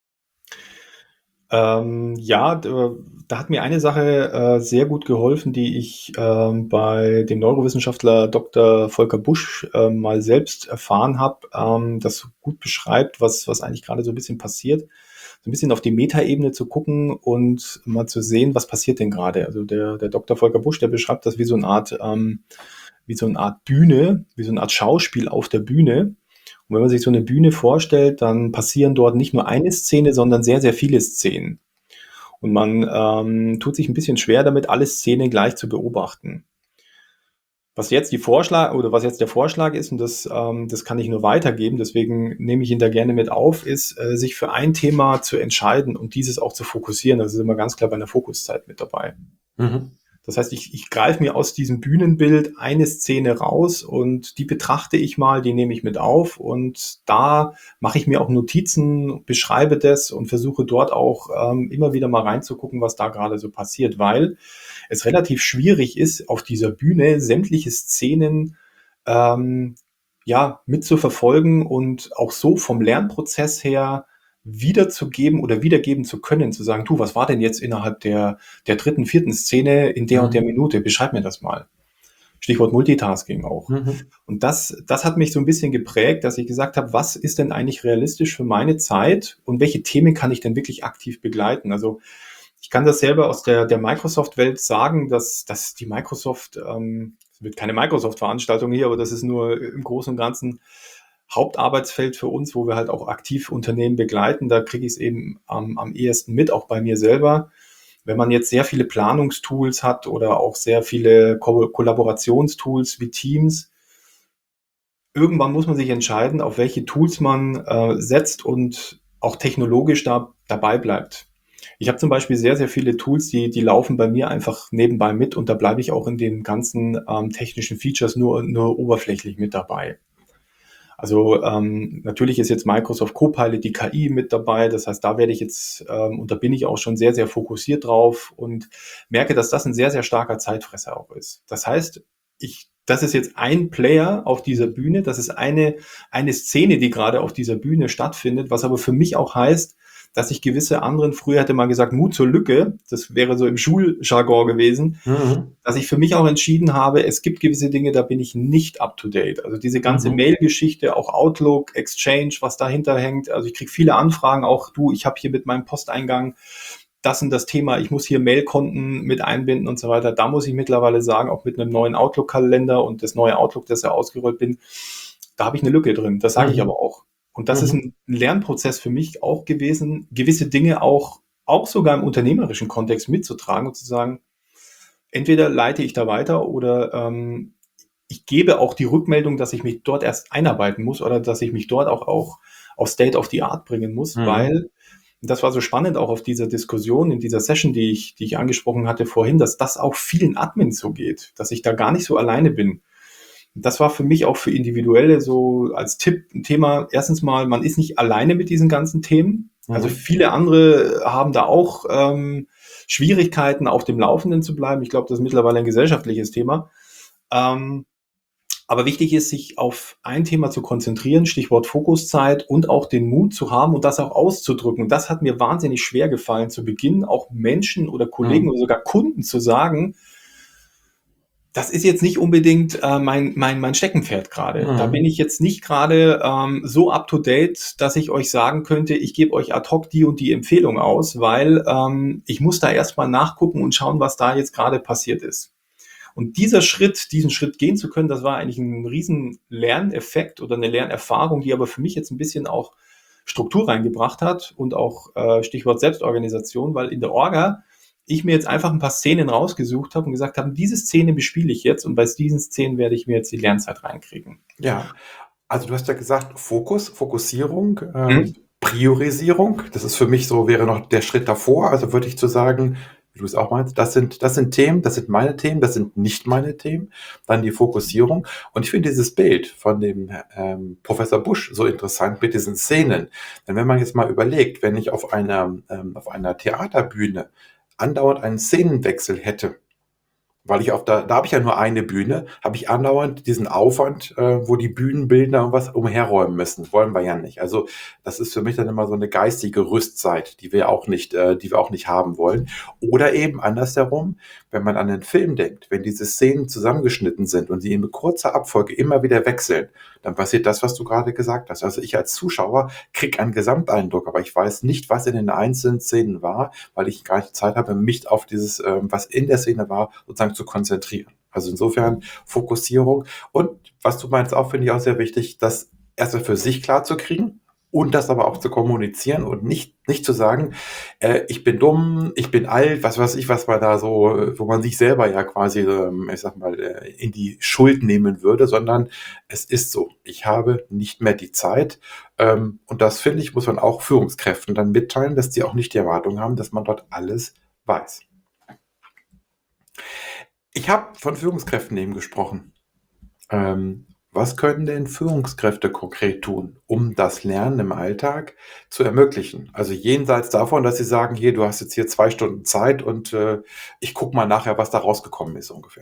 Ja, da hat mir eine Sache sehr gut geholfen, die ich bei dem Neurowissenschaftler Dr. Volker Busch mal selbst erfahren habe, das so gut beschreibt, was eigentlich gerade so ein bisschen passiert. So ein bisschen auf die Metaebene zu gucken und mal zu sehen, was passiert denn gerade. Also der Dr. Volker Busch, der beschreibt das wie so eine Art Bühne, wie so eine Art Schauspiel auf der Bühne. Und wenn man sich so eine Bühne vorstellt, dann passieren dort nicht nur eine Szene, sondern sehr, sehr viele Szenen. Und man tut sich ein bisschen schwer damit, alle Szenen gleich zu beobachten. Was jetzt der Vorschlag ist, und das kann ich nur weitergeben, deswegen nehme ich ihn da gerne mit auf, ist, sich für ein Thema zu entscheiden und dieses auch zu fokussieren. Das ist immer ganz klar bei einer Fokuszeit mit dabei.
Mhm.
Das heißt, ich greife mir aus diesem Bühnenbild eine Szene raus und die betrachte ich mal, die nehme ich mit auf und da mache ich mir auch Notizen, beschreibe das und versuche dort auch immer wieder mal reinzugucken, was da gerade so passiert, weil es relativ schwierig ist, auf dieser Bühne sämtliche Szenen ähm, ja, mitzuverfolgen und auch so vom Lernprozess her wiederzugeben oder wiedergeben zu können, zu sagen, du, was war denn jetzt innerhalb der dritten, vierten Szene in der und der
Mhm.
Minute? Beschreib mir das mal. Stichwort Multitasking auch.
Mhm.
Und das hat mich so ein bisschen geprägt, dass ich gesagt habe, was ist denn eigentlich realistisch für meine Zeit und welche Themen kann ich denn wirklich aktiv begleiten? Also ich kann das selber aus der Microsoft-Welt sagen, dass die Microsoft, es wird keine Microsoft-Veranstaltung hier, aber das ist nur im Großen und Ganzen Hauptarbeitsfeld für uns, wo wir halt auch aktiv Unternehmen begleiten. Da kriege ich es eben am ehesten mit, auch bei mir selber. Wenn man jetzt sehr viele Planungstools hat oder auch sehr viele Kollaborationstools wie Teams, irgendwann muss man sich entscheiden, auf welche Tools man setzt und auch technologisch dabei bleibt. Ich habe zum Beispiel sehr, sehr viele Tools, die laufen bei mir einfach nebenbei mit und da bleibe ich auch in den ganzen technischen Features nur oberflächlich mit dabei. Also natürlich ist jetzt Microsoft Copilot, die KI mit dabei. Das heißt, da werde ich jetzt, und da bin ich auch schon sehr, sehr fokussiert drauf und merke, dass das ein sehr, sehr starker Zeitfresser auch ist. Das heißt, das ist jetzt ein Player auf dieser Bühne, das ist eine Szene, die gerade auf dieser Bühne stattfindet, was aber für mich auch heißt, dass ich gewisse anderen, früher hätte man gesagt, Mut zur Lücke, das wäre so im Schuljargon gewesen,
Mhm.
dass ich für mich auch entschieden habe, es gibt gewisse Dinge, da bin ich nicht up to date. Also diese ganze
Mhm.
Mail-Geschichte, auch Outlook, Exchange, was dahinter hängt. Also ich kriege viele Anfragen, auch du, ich habe hier mit meinem Posteingang das und das Thema, ich muss hier Mailkonten mit einbinden und so weiter. Da muss ich mittlerweile sagen, auch mit einem neuen Outlook-Kalender und das neue Outlook, das ja ausgerollt bin, da habe ich eine Lücke drin. Das sage ich
Mhm.
aber auch. Und das ist
Mhm.
ein Lernprozess für mich auch gewesen, gewisse Dinge auch sogar im unternehmerischen Kontext mitzutragen und zu sagen, entweder leite ich da weiter oder ich gebe auch die Rückmeldung, dass ich mich dort erst einarbeiten muss oder dass ich mich dort auch auf State of the Art bringen muss,
Mhm.
weil das war so spannend auch auf dieser Diskussion, in dieser Session, die ich angesprochen hatte vorhin, dass das auch vielen Admins so geht, dass ich da gar nicht so alleine bin. Und das war für mich auch für Individuelle so als Tipp ein Thema. Erstens mal, man ist nicht alleine mit diesen ganzen Themen. Also
Mhm.
viele andere haben da auch Schwierigkeiten, auf dem Laufenden zu bleiben. Ich glaube, das ist mittlerweile ein gesellschaftliches Thema. Ähm, aber wichtig ist, sich auf ein Thema zu konzentrieren, Stichwort Fokuszeit und auch den Mut zu haben und das auch auszudrücken. Und das hat mir wahnsinnig schwer gefallen, zu Beginn auch Menschen oder Kollegen
Mhm.
oder sogar Kunden zu sagen, das ist jetzt nicht unbedingt mein Steckenpferd gerade. Da bin
Mhm.
ich jetzt nicht gerade so up to date, dass ich euch sagen könnte, ich gebe euch ad hoc die und die Empfehlung aus, weil ich muss da erstmal nachgucken und schauen, was da jetzt gerade passiert ist. Und diesen Schritt gehen zu können, das war eigentlich ein riesen Lerneffekt oder eine Lernerfahrung, die aber für mich jetzt ein bisschen auch Struktur reingebracht hat und auch Stichwort Selbstorganisation, weil in der Orga ich mir jetzt einfach ein paar Szenen rausgesucht habe und gesagt habe, diese Szene bespiele ich jetzt und bei diesen Szenen werde ich mir jetzt die Lernzeit reinkriegen.
Ja, also du hast ja gesagt, Fokussierung,
Mhm.
Priorisierung. Das ist für mich so, wäre noch der Schritt davor. Also würde ich zu sagen, wie du es auch meinst, das sind Themen, das sind meine Themen, das sind nicht meine Themen. Dann die Fokussierung. Und ich finde dieses Bild von dem Professor Busch so interessant mit diesen Szenen. Denn wenn man jetzt mal überlegt, wenn ich auf einer Theaterbühne andauernd einen Szenenwechsel hätte, weil da habe ich ja nur eine Bühne, habe ich andauernd diesen Aufwand, wo die Bühnenbildner und was umherräumen müssen. Das wollen wir ja nicht. Also das ist für mich dann immer so eine geistige Rüstzeit, die wir auch nicht haben wollen. Oder eben andersherum, wenn man an einen Film denkt, wenn diese Szenen zusammengeschnitten sind und sie in kurzer Abfolge immer wieder wechseln, dann passiert das, was du gerade gesagt hast. Also ich als Zuschauer kriege einen Gesamteindruck, aber ich weiß nicht, was in den einzelnen Szenen war, weil ich gar nicht Zeit habe, mich auf dieses, was in der Szene war, sozusagen zu konzentrieren. Also insofern Fokussierung. Und was du meinst, auch finde ich auch sehr wichtig, das erstmal für sich klar zu kriegen und das aber auch zu kommunizieren und nicht zu sagen, ich bin dumm, ich bin alt, was weiß ich, was man da so, wo man sich selber ja quasi, ich sag mal, in die Schuld nehmen würde, sondern es ist so, ich habe nicht mehr die Zeit. Und das finde ich, muss man auch Führungskräften dann mitteilen, dass die auch nicht die Erwartung haben, dass man dort alles weiß. Ich habe von Führungskräften eben gesprochen. Was können denn Führungskräfte konkret tun, um das Lernen im Alltag zu ermöglichen? Also jenseits davon, dass sie sagen, hier, du hast jetzt hier 2 Stunden Zeit und ich gucke mal nachher, was da rausgekommen ist ungefähr.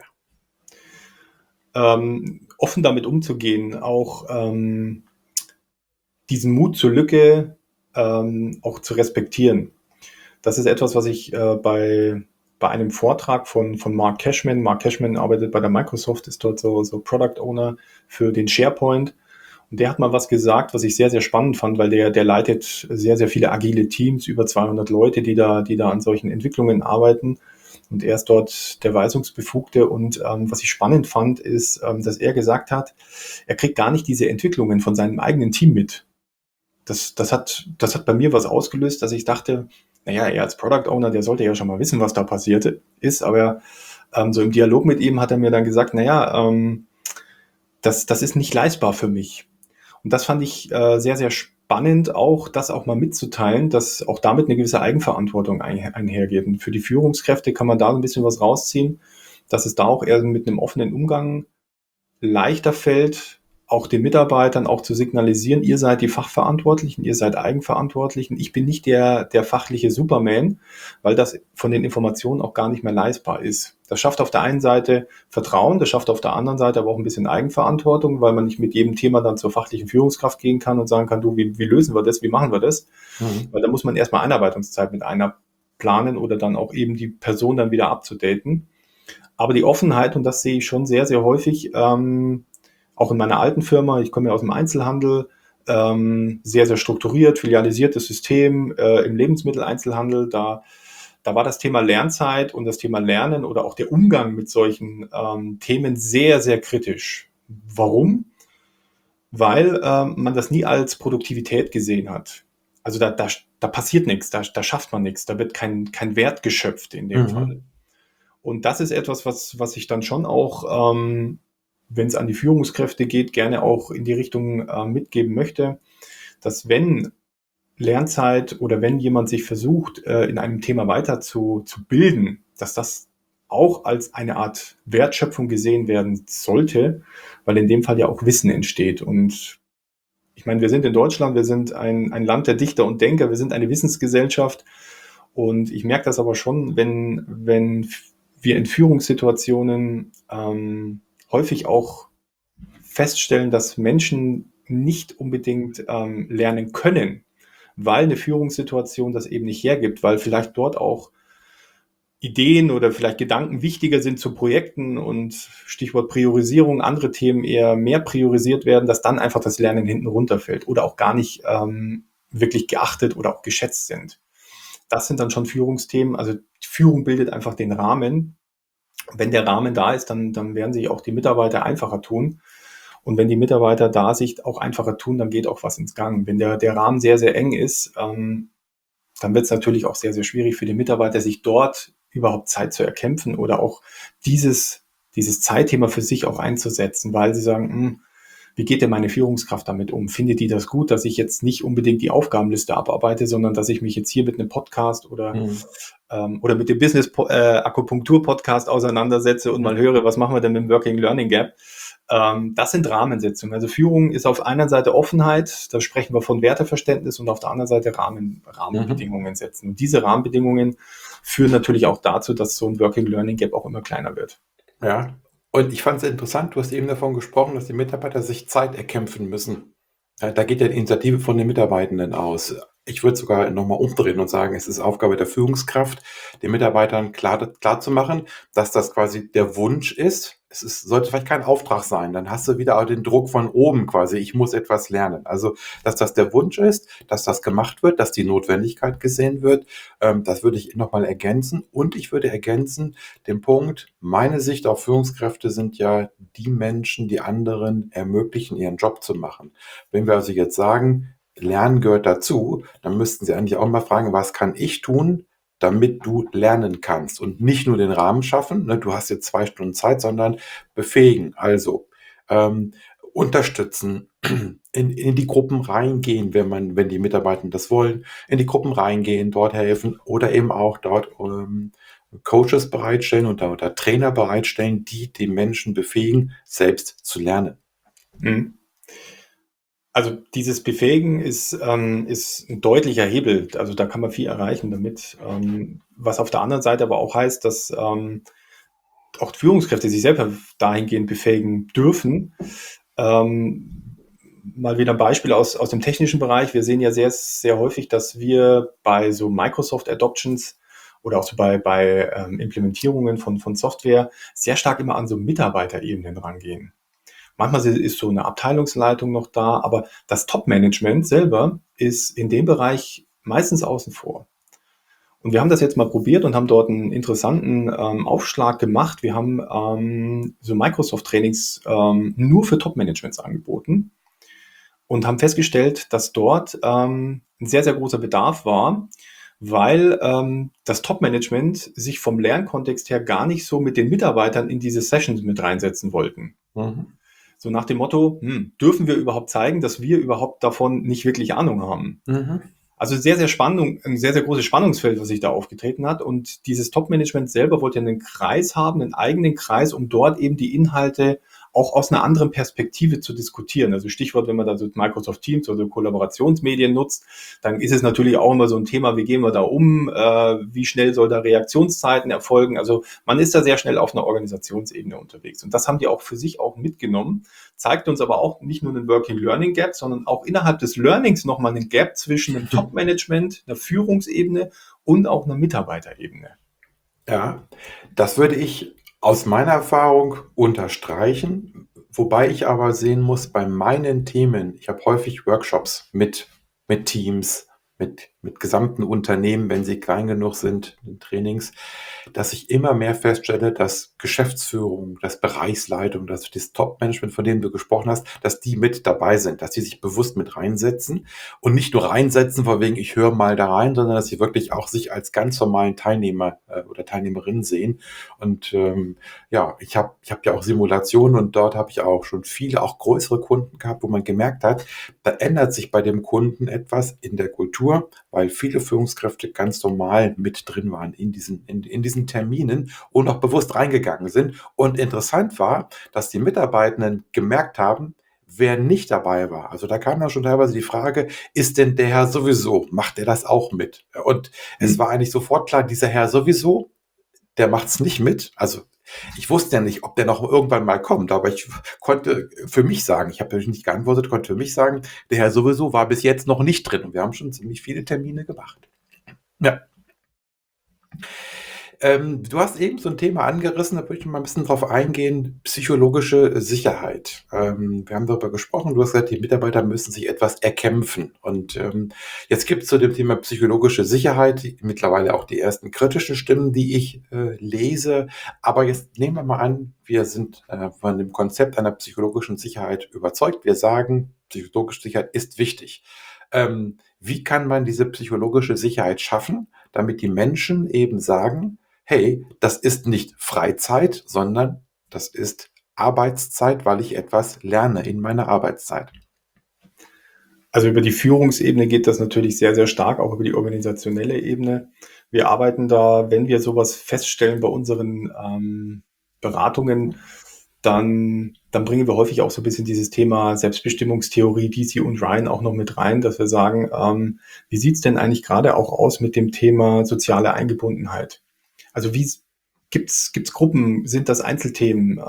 Offen damit umzugehen, auch diesen Mut zur Lücke auch zu respektieren. Das ist etwas, was ich bei einem Vortrag von Mark Cashman. Mark Cashman arbeitet bei der Microsoft, ist dort so Product Owner für den SharePoint. Und der hat mal was gesagt, was ich sehr, sehr spannend fand, weil der leitet sehr, sehr viele agile Teams, über 200 Leute, die da an solchen Entwicklungen arbeiten. Und er ist dort der Weisungsbefugte. Und was ich spannend fand, ist, dass er gesagt hat, er kriegt gar nicht diese Entwicklungen von seinem eigenen Team mit. Das hat bei mir was ausgelöst, dass ich dachte, naja, er als Product Owner, der sollte ja schon mal wissen, was da passiert ist, aber so im Dialog mit ihm hat er mir dann gesagt, naja, das ist nicht leistbar für mich. Und das fand ich sehr, sehr spannend, auch das auch mal mitzuteilen, dass auch damit eine gewisse Eigenverantwortung einhergeht. Und für die Führungskräfte kann man da so ein bisschen was rausziehen, dass es da auch eher mit einem offenen Umgang leichter fällt, auch den Mitarbeitern auch zu signalisieren, ihr seid die Fachverantwortlichen, ihr seid Eigenverantwortlichen. Ich bin nicht der fachliche Superman, weil das von den Informationen auch gar nicht mehr leistbar ist. Das schafft auf der einen Seite Vertrauen, das schafft auf der anderen Seite aber auch ein bisschen Eigenverantwortung, weil man nicht mit jedem Thema dann zur fachlichen Führungskraft gehen kann und sagen kann, du, wie lösen wir das, wie machen wir das?
Mhm.
Weil da muss man erstmal Einarbeitungszeit mit einer planen oder dann auch eben die Person dann wieder abzudaten. Aber die Offenheit, und das sehe ich schon sehr, sehr häufig, auch in meiner alten Firma, ich komme ja aus dem Einzelhandel, sehr, sehr strukturiert, filialisiertes System im Lebensmitteleinzelhandel. Da war das Thema Lernzeit und das Thema Lernen oder auch der Umgang mit solchen Themen sehr, sehr kritisch. Warum? Weil man das nie als Produktivität gesehen hat. Also da passiert nichts, da schafft man nichts, da wird kein Wert geschöpft in dem Fall.
Mhm.
Und das ist etwas, was ich dann schon auch, wenn es an die Führungskräfte geht, gerne auch in die Richtung mitgeben möchte, dass wenn Lernzeit oder wenn jemand sich versucht, in einem Thema weiter zu bilden, dass das auch als eine Art Wertschöpfung gesehen werden sollte, weil in dem Fall ja auch Wissen entsteht. Und ich meine, wir sind in Deutschland, wir sind ein Land der Dichter und Denker, wir sind eine Wissensgesellschaft. Und ich merke das aber schon, wenn wir in Führungssituationen häufig auch feststellen, dass Menschen nicht unbedingt lernen können, weil eine Führungssituation das eben nicht hergibt, weil vielleicht dort auch Ideen oder vielleicht Gedanken wichtiger sind zu Projekten und Stichwort Priorisierung, andere Themen eher mehr priorisiert werden, dass dann einfach das Lernen hinten runterfällt oder auch gar nicht wirklich geachtet oder auch geschätzt sind. Das sind dann schon Führungsthemen. Also Führung bildet einfach den Rahmen. Wenn der Rahmen da ist, dann werden sich auch die Mitarbeiter einfacher tun. Und wenn die Mitarbeiter da sich auch einfacher tun, dann geht auch was ins Gang. Wenn der Rahmen sehr, sehr eng ist, dann wird es natürlich auch sehr, sehr schwierig für die Mitarbeiter, sich dort überhaupt Zeit zu erkämpfen oder auch dieses Zeitthema für sich auch einzusetzen, weil sie sagen, wie geht denn meine Führungskraft damit um? Findet die das gut, dass ich jetzt nicht unbedingt die Aufgabenliste abarbeite, sondern dass ich mich jetzt hier mit einem Podcast
Mhm.
oder mit dem Business Akupunktur Podcast auseinandersetze und mal höre, was machen wir denn mit dem Working Learning Gap? Das sind Rahmensetzungen. Also Führung ist auf einer Seite Offenheit, da sprechen wir von Werteverständnis und auf der anderen Seite
Mhm.
Rahmenbedingungen setzen. Und diese Rahmenbedingungen führen natürlich auch dazu, dass so ein Working Learning Gap auch immer kleiner wird.
Ja. Und ich fand es interessant, du hast eben davon gesprochen, dass die Mitarbeiter sich Zeit erkämpfen müssen. Da geht ja die Initiative von den Mitarbeitenden aus. Ich würde sogar nochmal umdrehen und sagen, es ist Aufgabe der Führungskraft, den Mitarbeitern klar zu machen, dass das quasi der Wunsch ist. Sollte vielleicht kein Auftrag sein. Dann hast du wieder auch den Druck von oben quasi. Ich muss etwas lernen. Also, dass das der Wunsch ist, dass das gemacht wird, dass die Notwendigkeit gesehen wird. Das würde ich nochmal ergänzen. Und ich würde ergänzen den Punkt, meine Sicht auf Führungskräfte sind ja die Menschen, die anderen ermöglichen, ihren Job zu machen. Wenn wir also jetzt sagen, Lernen gehört dazu, dann müssten Sie eigentlich auch mal fragen, was kann ich tun, damit du lernen kannst und nicht nur den Rahmen schaffen, ne, du hast jetzt 2 Stunden Zeit, sondern befähigen, also unterstützen, in die Gruppen reingehen, wenn die Mitarbeiter das wollen, in die Gruppen reingehen, dort helfen oder eben auch dort Coaches bereitstellen oder Trainer bereitstellen, die die Menschen befähigen, selbst zu lernen.
Mhm. Also dieses Befähigen ist ein deutlicher Hebel. Also da kann man viel erreichen damit. Was auf der anderen Seite aber auch heißt, dass auch Führungskräfte sich selber dahingehend befähigen dürfen. Ähm, Mal wieder ein Beispiel aus dem technischen Bereich. Wir sehen ja sehr, sehr häufig, dass wir bei so Microsoft Adoptions oder auch so bei Implementierungen von Software sehr stark immer an so Mitarbeiterebenen rangehen. Manchmal ist so eine Abteilungsleitung noch da, aber das Top-Management selber ist in dem Bereich meistens außen vor. Und wir haben das jetzt mal probiert und haben dort einen interessanten Aufschlag gemacht. Wir haben so Microsoft-Trainings nur für Top-Managements angeboten und haben festgestellt, dass dort ein sehr, sehr großer Bedarf war, weil das Top-Management sich vom Lernkontext her gar nicht so mit den Mitarbeitern in diese Sessions mit reinsetzen wollten.
Mhm.
So nach dem Motto, dürfen wir überhaupt zeigen, dass wir überhaupt davon nicht wirklich Ahnung haben?
Mhm.
Also sehr, sehr spannend, ein sehr, sehr großes Spannungsfeld, was sich da aufgetreten hat. Und dieses Top-Management selber wollte einen Kreis haben, einen eigenen Kreis, um dort eben die Inhalte auch aus einer anderen Perspektive zu diskutieren. Also Stichwort, wenn man da so Microsoft Teams oder so Kollaborationsmedien nutzt, dann ist es natürlich auch immer so ein Thema, wie gehen wir da um, wie schnell soll da Reaktionszeiten erfolgen. Also man ist da sehr schnell auf einer Organisationsebene unterwegs. Und das haben die auch für sich auch mitgenommen, zeigt uns aber auch nicht nur einen Working Learning Gap, sondern auch innerhalb des Learnings nochmal einen Gap zwischen einem Top-Management, einer Führungsebene und auch einer Mitarbeiterebene.
Ja, das würde ich aus meiner Erfahrung unterstreichen, wobei ich aber sehen muss, bei meinen Themen, ich habe häufig Workshops mit Teams, mit gesamten Unternehmen, wenn sie klein genug sind, in Trainings, dass ich immer mehr feststelle, dass Geschäftsführung, dass Bereichsleitung, dass das Top-Management, von dem du gesprochen hast, dass die mit dabei sind, dass die sich bewusst mit reinsetzen und nicht nur reinsetzen, von wegen, ich höre mal da rein, sondern dass sie wirklich auch sich als ganz normalen Teilnehmer oder Teilnehmerin sehen. Und ja, ich hab ja auch Simulationen und dort habe ich auch schon viele, auch größere Kunden gehabt, wo man gemerkt hat, da ändert sich bei dem Kunden etwas in der Kultur, weil viele Führungskräfte ganz normal mit drin waren in diesen Terminen und auch bewusst reingegangen sind. Und interessant war, dass die Mitarbeitenden gemerkt haben, wer nicht dabei war. Also da kam dann schon teilweise die Frage, ist denn der Herr sowieso, macht er das auch mit? Und es war eigentlich sofort klar, dieser Herr sowieso, der macht's nicht mit. Also ich wusste ja nicht, ob der noch irgendwann mal kommt, aber ich konnte für mich sagen, ich habe natürlich nicht geantwortet, konnte für mich sagen, der Herr sowieso war bis jetzt noch nicht drin und wir haben schon ziemlich viele Termine gemacht. Ja. Du hast eben so ein Thema angerissen, da würde ich mal ein bisschen drauf eingehen, psychologische Sicherheit. Wir haben darüber gesprochen, du hast gesagt, die Mitarbeiter müssen sich etwas erkämpfen. Und jetzt gibt es zu dem Thema psychologische Sicherheit mittlerweile auch die ersten kritischen Stimmen, die ich lese. Aber jetzt nehmen wir mal an, wir sind von dem Konzept einer psychologischen Sicherheit überzeugt. Wir sagen, psychologische Sicherheit ist wichtig. Wie kann man diese psychologische Sicherheit schaffen, damit die Menschen eben sagen, hey, das ist nicht Freizeit, sondern das ist Arbeitszeit, weil ich etwas lerne in meiner Arbeitszeit.
Also über die Führungsebene geht das natürlich sehr, sehr stark, auch über die organisationelle Ebene. Wir arbeiten da, wenn wir sowas feststellen bei unseren Beratungen, dann bringen wir häufig auch so ein bisschen dieses Thema Selbstbestimmungstheorie, DC und Ryan auch noch mit rein, dass wir sagen, wie sieht's denn eigentlich gerade auch aus mit dem Thema soziale Eingebundenheit? Also gibt's Gruppen, sind das Einzelthemen?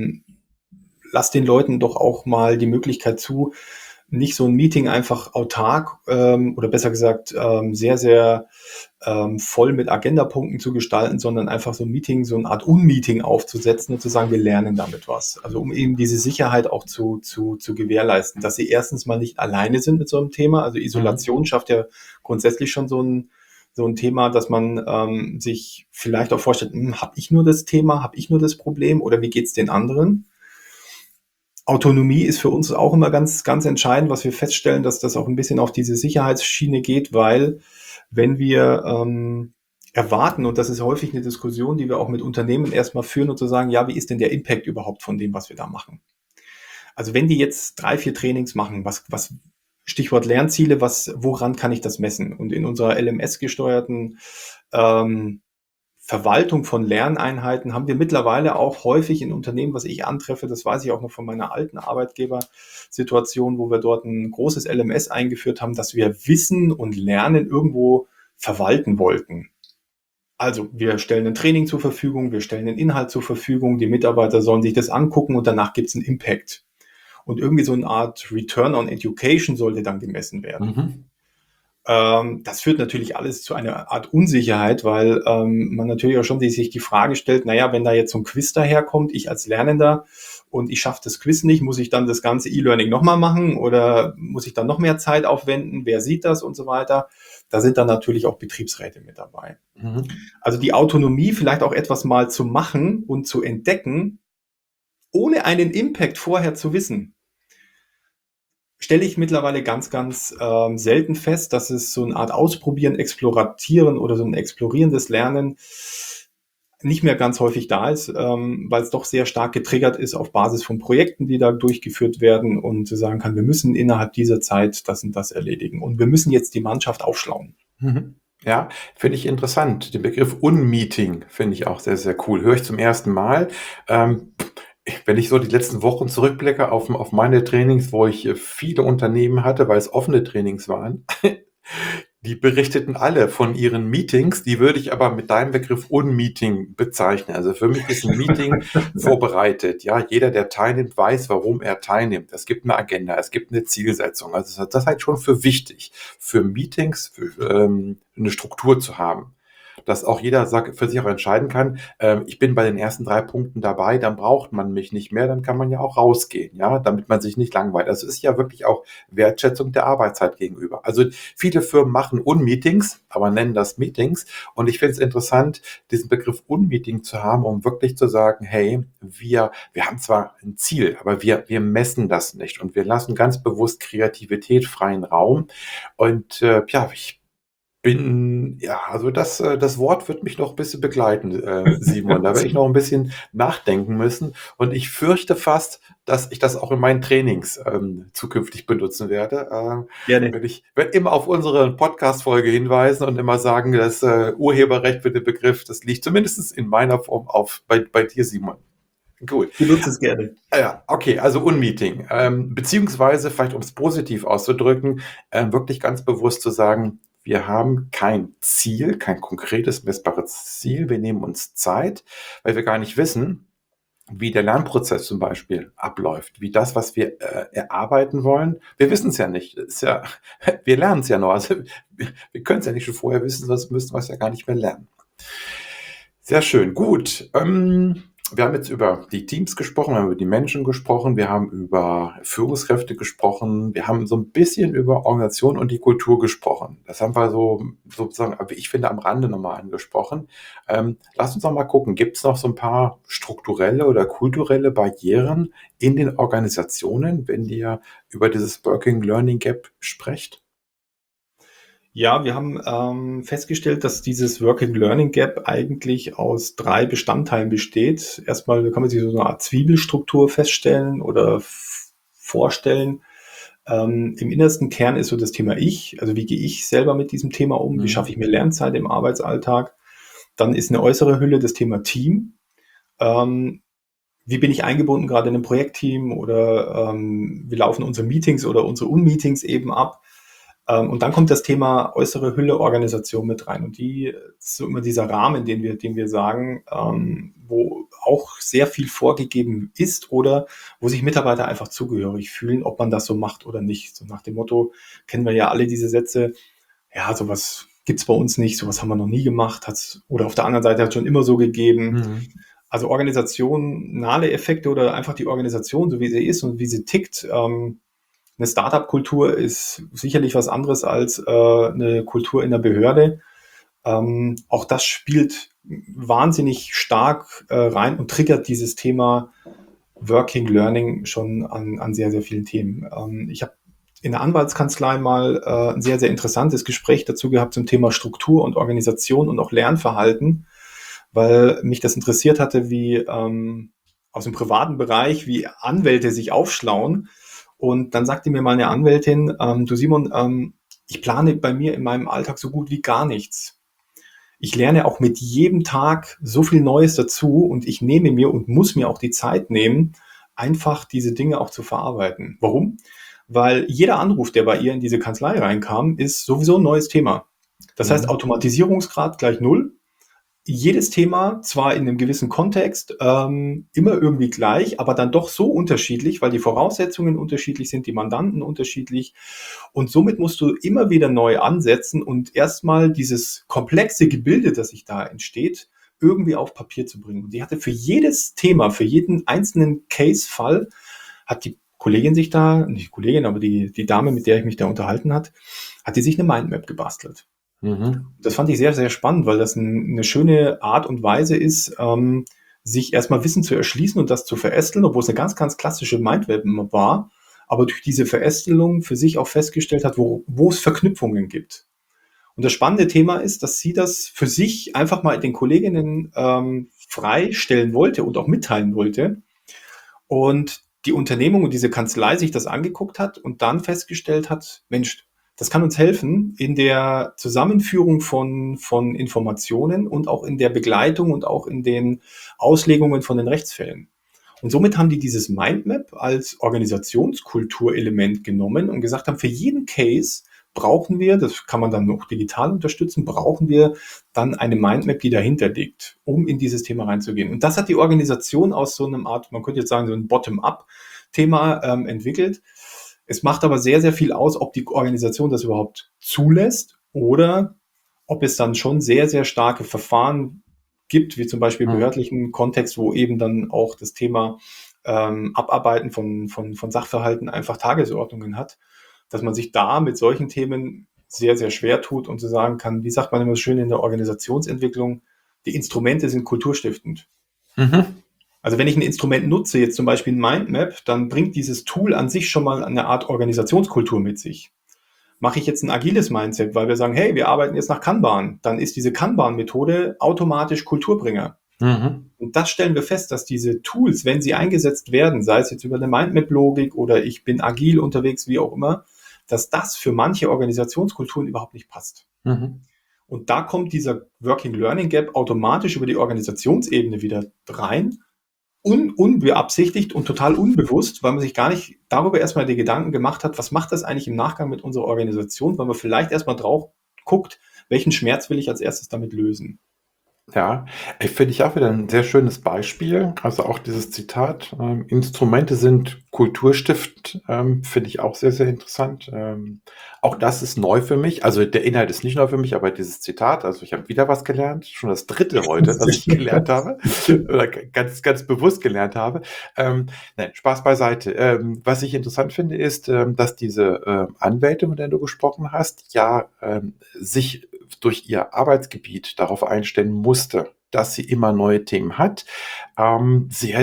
Lass den Leuten doch auch mal die Möglichkeit zu, nicht so ein Meeting einfach autark oder besser gesagt sehr, sehr voll mit Agendapunkten zu gestalten, sondern einfach so ein Meeting, so eine Art Unmeeting aufzusetzen und zu sagen, wir lernen damit was. Also um eben diese Sicherheit auch zu gewährleisten, dass sie erstens mal nicht alleine sind mit so einem Thema. Also
Mhm.
Isolation schafft ja grundsätzlich schon so ein Thema, dass man sich vielleicht auch vorstellt, habe ich nur das Thema, habe ich nur das Problem oder wie geht's den anderen? Autonomie ist für uns auch immer ganz, ganz entscheidend, was wir feststellen, dass das auch ein bisschen auf diese Sicherheitsschiene geht, weil wenn wir erwarten, und das ist häufig eine Diskussion, die wir auch mit Unternehmen erstmal führen und zu sagen, ja, wie ist denn der Impact überhaupt von dem, was wir da machen? Also wenn die jetzt 3, 4 Trainings machen, was Stichwort Lernziele, woran kann ich das messen? Und in unserer LMS-gesteuerten ähm, Verwaltung von Lerneinheiten haben wir mittlerweile auch häufig in Unternehmen, was ich antreffe, das weiß ich auch noch von meiner alten Arbeitgebersituation, wo wir dort ein großes LMS eingeführt haben, dass wir Wissen und Lernen irgendwo verwalten wollten. Also wir stellen ein Training zur Verfügung, wir stellen einen Inhalt zur Verfügung, die Mitarbeiter sollen sich das angucken und danach gibt es einen Impact. Und irgendwie so eine Art Return on Education sollte dann gemessen werden.
Mhm.
Das führt natürlich alles zu einer Art Unsicherheit, weil man natürlich auch schon sich die Frage stellt, naja, wenn da jetzt so ein Quiz daherkommt, ich als Lernender und ich schaffe das Quiz nicht, muss ich dann das ganze E-Learning nochmal machen oder muss ich dann noch mehr Zeit aufwenden? Wer sieht das und so weiter? Da sind dann natürlich auch Betriebsräte mit dabei.
Mhm.
Also die Autonomie, vielleicht auch etwas mal zu machen und zu entdecken, ohne einen Impact vorher zu wissen, stelle ich mittlerweile ganz selten fest, dass es so eine Art Ausprobieren, Exploratieren oder so ein explorierendes Lernen nicht mehr ganz häufig da ist, weil es doch sehr stark getriggert ist auf Basis von Projekten, die da durchgeführt werden und sagen kann, wir müssen innerhalb dieser Zeit das und das erledigen und wir müssen jetzt die Mannschaft aufschlauen.
Mhm. Ja, finde ich interessant. Den Begriff Unmeeting finde ich auch sehr, sehr cool. Höre ich zum ersten Mal. Ähm, Wenn ich so die letzten Wochen zurückblicke auf meine Trainings, wo ich viele Unternehmen hatte, weil es offene Trainings waren, die berichteten alle von ihren Meetings, die würde ich aber mit deinem Begriff Unmeeting bezeichnen. Also für mich ist ein Meeting vorbereitet. Ja, jeder, der teilnimmt, weiß, warum er teilnimmt. Es gibt eine Agenda, es gibt eine Zielsetzung. Also das halt schon für wichtig, für Meetings, eine Struktur zu haben. Dass auch jeder für sich auch entscheiden kann, ich bin bei den ersten 3 Punkten dabei, dann braucht man mich nicht mehr, dann kann man ja auch rausgehen, ja, damit man sich nicht langweilt. Das ist ja wirklich auch Wertschätzung der Arbeitszeit gegenüber. Also viele Firmen machen Unmeetings, aber nennen das Meetings. Und ich finde es interessant, diesen Begriff Unmeeting zu haben, um wirklich zu sagen, hey, wir haben zwar ein Ziel, aber wir messen das nicht und wir lassen ganz bewusst Kreativität freien Raum. Und ja, also das Wort wird mich noch ein bisschen begleiten, Simon. Da werde ich noch ein bisschen nachdenken müssen. Und ich fürchte fast, dass ich das auch in meinen Trainings zukünftig benutzen werde.
Gerne.
Ich werde immer auf unsere Podcast-Folge hinweisen und immer sagen, das Urheberrecht für den Begriff, das liegt zumindest in meiner Form bei dir, Simon. Cool.
Benutze es gerne.
Ja, okay, also Unmeeting. Beziehungsweise, vielleicht um es positiv auszudrücken, wirklich ganz bewusst zu sagen, wir haben kein Ziel, kein konkretes, messbares Ziel. Wir nehmen uns Zeit, weil wir gar nicht wissen, wie der Lernprozess zum Beispiel abläuft, wie das, was wir erarbeiten wollen. Wir wissen es ja nicht. Ist ja, wir lernen es ja noch. Also, wir können es ja nicht schon vorher wissen, sonst müssen wir es ja gar nicht mehr lernen. Sehr schön, gut. Wir haben jetzt über die Teams gesprochen, wir haben über die Menschen gesprochen, wir haben über Führungskräfte gesprochen, wir haben so ein bisschen über Organisation und die Kultur gesprochen. Das haben wir so sozusagen, wie ich finde, am Rande nochmal angesprochen. Lass uns noch mal gucken, gibt es noch so ein paar strukturelle oder kulturelle Barrieren in den Organisationen, wenn ihr über dieses Working Learning Gap sprecht?
Ja, wir haben festgestellt, dass dieses Working Learning Gap eigentlich aus 3 Bestandteilen besteht. Erstmal kann man sich so eine Art Zwiebelstruktur feststellen oder vorstellen. Im innersten Kern ist so das Thema Ich, also wie gehe ich selber mit diesem Thema um, wie schaffe ich mir Lernzeit im Arbeitsalltag. Dann ist eine äußere Hülle das Thema Team. Ähm, Wie bin ich eingebunden gerade in einem Projektteam oder wie laufen unsere Meetings oder unsere Unmeetings eben ab. Und dann kommt das Thema äußere Hülle Organisation mit rein. Und die ist so immer dieser Rahmen, den wir sagen, wo auch sehr viel vorgegeben ist oder wo sich Mitarbeiter einfach zugehörig fühlen, ob man das so macht oder nicht. So nach dem Motto, kennen wir ja alle diese Sätze, ja, sowas gibt's bei uns nicht, sowas haben wir noch nie gemacht, oder auf der anderen Seite hat es schon immer so gegeben.
Mhm.
Also organisationale Effekte oder einfach die Organisation, so wie sie ist und wie sie tickt, eine Startup-Kultur ist sicherlich was anderes als eine Kultur in der Behörde. Auch das spielt wahnsinnig stark rein und triggert dieses Thema Working Learning schon an sehr, sehr vielen Themen. Ich habe in der Anwaltskanzlei mal ein sehr, sehr interessantes Gespräch dazu gehabt zum Thema Struktur und Organisation und auch Lernverhalten, weil mich das interessiert hatte, wie aus dem privaten Bereich, wie Anwälte sich aufschlauen. Und dann sagte mir mal eine Anwältin, du Simon, ich plane bei mir in meinem Alltag so gut wie gar nichts. ich lerne auch mit jedem Tag so viel Neues dazu und ich nehme mir und muss mir auch die Zeit nehmen, einfach diese Dinge auch zu verarbeiten. Warum? Weil jeder Anruf, der bei ihr in diese Kanzlei reinkam, ist sowieso ein neues Thema. Das heißt,
Mhm.
Automatisierungsgrad gleich null. Jedes Thema zwar in einem gewissen Kontext immer irgendwie gleich, aber dann doch so unterschiedlich, weil die Voraussetzungen unterschiedlich sind, die Mandanten unterschiedlich. Und somit musst du immer wieder neu ansetzen und erstmal dieses komplexe Gebilde, das sich da entsteht, irgendwie auf Papier zu bringen. Und die hatte für jedes Thema, für jeden einzelnen Case-Fall, hat die Kollegin sich da, nicht Kollegin, aber die Dame, mit der ich mich da unterhalten hat die sich eine Mindmap gebastelt.
Mhm.
Das fand ich sehr, sehr spannend, weil das eine schöne Art und Weise ist, sich erstmal Wissen zu erschließen und das zu verästeln, obwohl es eine ganz, ganz klassische Mindmap war, aber durch diese Verästelung für sich auch festgestellt hat, wo es Verknüpfungen gibt. Und das spannende Thema ist, dass sie das für sich einfach mal den Kolleginnen freistellen wollte und auch mitteilen wollte. Und die Unternehmung und diese Kanzlei sich das angeguckt hat und dann festgestellt hat, Mensch, das kann uns helfen in der Zusammenführung von Informationen und auch in der Begleitung und auch in den Auslegungen von den Rechtsfällen. Und somit haben die dieses Mindmap als Organisationskulturelement genommen und gesagt haben, für jeden Case brauchen wir, das kann man dann noch digital unterstützen, brauchen wir dann eine Mindmap, die dahinter liegt, um in dieses Thema reinzugehen. Und das hat die Organisation aus so einem Art, man könnte jetzt sagen, so ein Bottom-up-Thema entwickelt. Es macht aber sehr, sehr viel aus, ob die Organisation das überhaupt zulässt oder ob es dann schon sehr, sehr starke Verfahren gibt, wie zum Beispiel im
Mhm.
behördlichen Kontext, wo eben dann auch das Thema Abarbeiten von Sachverhalten einfach Tagesordnungen hat, dass man sich da mit solchen Themen sehr, sehr schwer tut und zu sagen kann, wie sagt man immer so schön in der Organisationsentwicklung, die Instrumente sind kulturstiftend.
Mhm.
Also wenn ich ein Instrument nutze, jetzt zum Beispiel ein Mindmap, dann bringt dieses Tool an sich schon mal eine Art Organisationskultur mit sich. Mache ich jetzt ein agiles Mindset, weil wir sagen, hey, wir arbeiten jetzt nach Kanban, dann ist diese Kanban-Methode automatisch Kulturbringer.
Mhm.
Und das stellen wir fest, dass diese Tools, wenn sie eingesetzt werden, sei es jetzt über eine Mindmap-Logik oder ich bin agil unterwegs, wie auch immer, dass das für manche Organisationskulturen überhaupt nicht passt.
Mhm.
Und da kommt dieser Working Learning Gap automatisch über die Organisationsebene wieder rein, unbeabsichtigt und total unbewusst, weil man sich gar nicht darüber erstmal die Gedanken gemacht hat, was macht das eigentlich im Nachgang mit unserer Organisation, weil man vielleicht erstmal drauf guckt, welchen Schmerz will ich als erstes damit lösen.
Ja, finde ich auch wieder ein sehr schönes Beispiel. Also auch dieses Zitat, Instrumente sind kulturstiftend, finde ich auch sehr, sehr interessant. Auch das ist neu für mich. Also der Inhalt ist nicht neu für mich, aber dieses Zitat, also ich habe wieder was gelernt, schon das dritte heute, was ich gelernt habe oder ganz, ganz bewusst gelernt habe. Nein, Spaß beiseite. Was ich interessant finde, ist, dass diese Anwältin, mit der du gesprochen hast, ja sich durch ihr Arbeitsgebiet darauf einstellen musste, dass sie immer neue Themen hat. Sie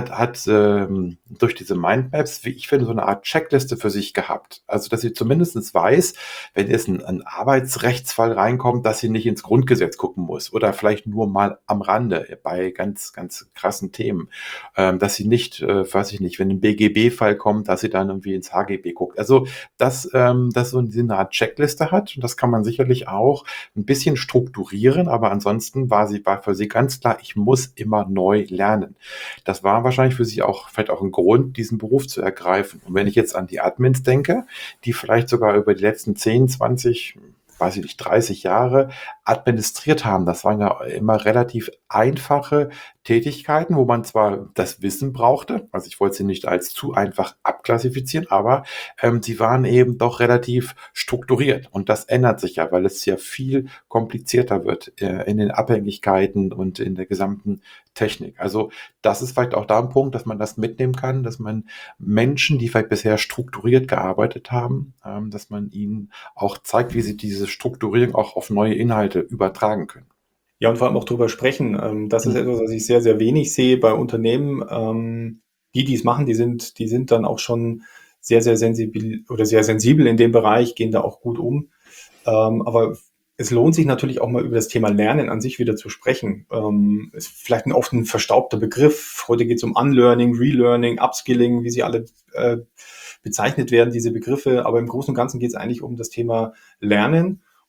hat durch diese Mindmaps, wie ich finde, so eine Art Checkliste für sich gehabt. Also, dass sie zumindest weiß, wenn jetzt ein Arbeitsrechtsfall reinkommt, dass sie nicht ins Grundgesetz gucken muss oder vielleicht nur mal am Rande bei ganz, ganz krassen Themen. Dass sie nicht, weiß ich nicht, wenn ein BGB-Fall kommt, dass sie dann irgendwie ins HGB guckt. Also, dass so eine Art Checkliste hat und das kann man sicherlich auch ein bisschen strukturieren, aber ansonsten war für sie ganz klar, ich muss immer neu lernen. Das war wahrscheinlich für sie auch vielleicht auch ein Grund, diesen Beruf zu ergreifen. Und wenn ich jetzt an die Admins denke, die vielleicht sogar über die letzten 10, 20, weiß ich nicht, 30 Jahre administriert haben. Das waren ja immer relativ einfache Tätigkeiten, wo man zwar das Wissen brauchte, also ich wollte sie nicht als zu einfach abklassifizieren, aber sie waren eben doch relativ strukturiert. Und das ändert sich ja, weil es ja viel komplizierter wird in den Abhängigkeiten und in der gesamten Technik. Also das ist vielleicht auch da ein Punkt, dass man das mitnehmen kann, dass man Menschen, die vielleicht bisher strukturiert gearbeitet haben, dass man ihnen auch zeigt, wie sie diese Strukturierung auch auf neue Inhalte übertragen können.
Ja, und vor allem auch drüber sprechen. Das ist
Mhm.
etwas, was ich sehr, sehr wenig sehe bei Unternehmen. Die es machen, die sind dann auch schon sehr, sehr sensibel oder sehr sensibel in dem Bereich, gehen da auch gut um. Aber es lohnt sich natürlich auch mal über das Thema Lernen an sich wieder zu sprechen. Ist vielleicht oft ein verstaubter Begriff. Heute geht es um Unlearning, Relearning, Upskilling, wie sie alle bezeichnet werden, diese Begriffe. Aber im Großen und Ganzen geht es eigentlich um das Thema Lernen.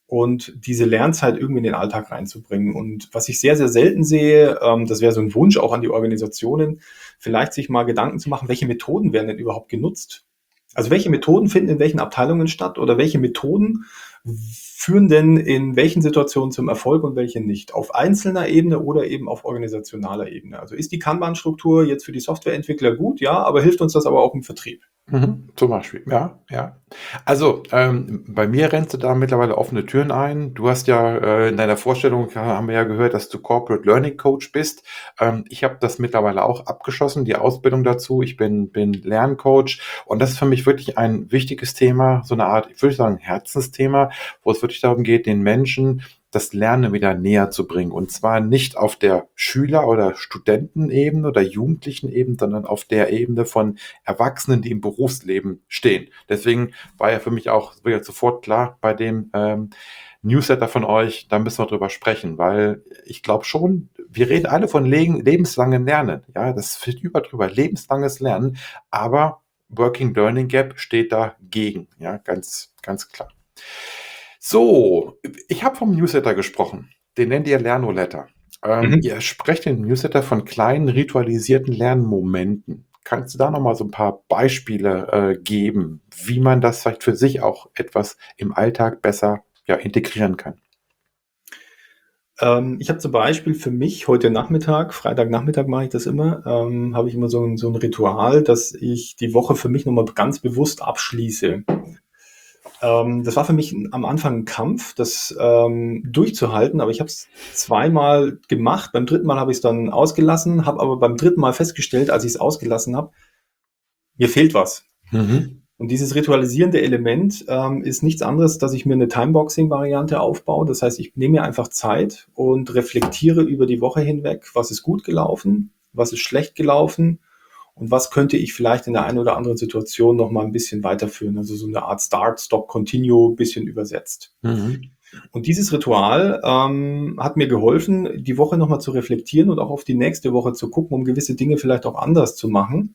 und diese Lernzeit irgendwie in den Alltag reinzubringen. Und was ich sehr, sehr selten sehe, das wäre so ein Wunsch auch an die Organisationen, vielleicht sich mal Gedanken zu machen, welche Methoden werden denn überhaupt genutzt? Also welche Methoden finden in welchen Abteilungen statt oder welche Methoden führen denn in welchen Situationen zum Erfolg und welche nicht? Auf einzelner Ebene oder eben auf organisationaler Ebene. Also ist die Kanban-Struktur jetzt für die Softwareentwickler gut? Ja, aber hilft uns das aber auch im Vertrieb?
Zum Beispiel, ja, ja. Also, bei mir rennst du da mittlerweile offene Türen ein. Du hast ja in deiner Vorstellung, haben wir ja gehört, dass du Corporate Learning Coach bist. Ich habe das mittlerweile auch abgeschlossen, die Ausbildung dazu. Ich bin Lerncoach und das ist für mich wirklich ein wichtiges Thema, so eine Art, ich würde sagen, Herzensthema, wo es wirklich darum geht, den Menschen das Lernen wieder näher zu bringen. Und zwar nicht auf der Schüler- oder Studentenebene oder Jugendlichen-Ebene, sondern auf der Ebene von Erwachsenen, die im Berufsleben stehen. Deswegen war ja für mich auch wieder sofort klar bei dem Newsletter von euch, da müssen wir drüber sprechen, weil ich glaube schon, wir reden alle von lebenslangen Lernen. Ja, das steht drüber, lebenslanges Lernen, aber Working Learning Gap steht dagegen. Ja, ganz, ganz klar. So, ich habe vom Newsletter gesprochen. Den nennt ihr Lernoletter.
Mhm.
Ihr sprecht im Newsletter von kleinen ritualisierten Lernmomenten. Kannst du da noch mal so ein paar Beispiele geben, wie man das vielleicht für sich auch etwas im Alltag besser ja, integrieren kann?
Ich habe zum Beispiel für mich heute Nachmittag, Freitagnachmittag mache ich das immer, habe ich immer so ein Ritual, dass ich die Woche für mich nochmal ganz bewusst abschließe. Das war für mich am Anfang ein Kampf, das durchzuhalten, aber ich habe es zweimal gemacht. Beim dritten Mal habe ich es dann ausgelassen, habe aber beim dritten Mal festgestellt, als ich es ausgelassen habe, mir fehlt was.
Mhm.
Und dieses ritualisierende Element ist nichts anderes, dass ich mir eine Timeboxing-Variante aufbaue. Das heißt, ich nehme mir einfach Zeit und reflektiere über die Woche hinweg, was ist gut gelaufen, was ist schlecht gelaufen und was könnte ich vielleicht in der einen oder anderen Situation noch mal ein bisschen weiterführen. Also so eine Art Start, Stop, Continue, bisschen übersetzt.
Mhm.
Und dieses Ritual hat mir geholfen, die Woche noch mal zu reflektieren und auch auf die nächste Woche zu gucken, um gewisse Dinge vielleicht auch anders zu machen.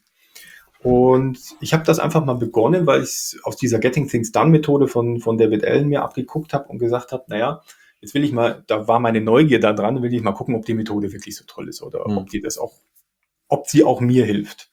Und ich habe das einfach mal begonnen, weil ich aus dieser Getting Things Done Methode von David Allen mir abgeguckt habe und gesagt habe, naja, jetzt will ich mal, da war meine Neugier da dran, will ich mal gucken, ob die Methode wirklich so toll ist oder
Mhm.
ob sie auch mir hilft.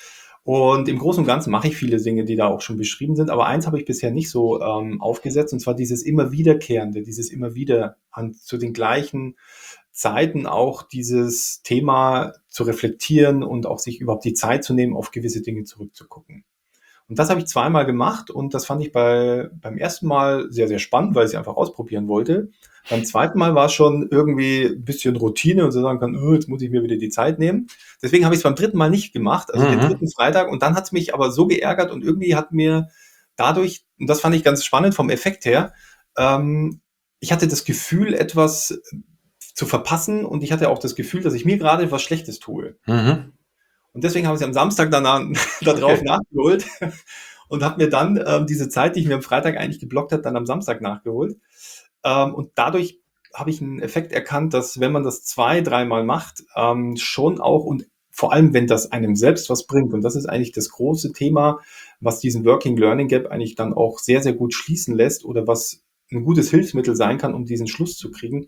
Und im Großen und Ganzen mache ich viele Dinge, die da auch schon beschrieben sind, aber eins habe ich bisher nicht so aufgesetzt, und zwar dieses immer wiederkehrende, dieses immer wieder zu den gleichen Zeiten auch dieses Thema zu reflektieren und auch sich überhaupt die Zeit zu nehmen, auf gewisse Dinge zurückzugucken. Und das habe ich zweimal gemacht und das fand ich beim ersten Mal sehr, sehr spannend, weil ich es einfach ausprobieren wollte. Beim zweiten Mal war es schon irgendwie ein bisschen Routine und so sagen kann, jetzt muss ich mir wieder die Zeit nehmen. Deswegen habe ich es beim dritten Mal nicht gemacht, also den
Mhm.
dritten Freitag. Und dann hat es mich aber so geärgert und irgendwie hat mir dadurch, und das fand ich ganz spannend vom Effekt her, ähm, ich hatte das Gefühl, etwas zu verpassen und ich hatte auch das Gefühl, dass ich mir gerade was Schlechtes tue.
Mhm.
Und deswegen habe ich am Samstag danach, darauf
Okay.
nachgeholt und habe mir dann diese Zeit, die ich mir am Freitag eigentlich geblockt habe, dann am Samstag nachgeholt. Und dadurch habe ich einen Effekt erkannt, dass wenn man das zwei, dreimal macht, schon auch und vor allem, wenn das einem selbst was bringt, und das ist eigentlich das große Thema, was diesen Working Learning Gap eigentlich dann auch sehr, sehr gut schließen lässt oder was ein gutes Hilfsmittel sein kann, um diesen Schluss zu kriegen.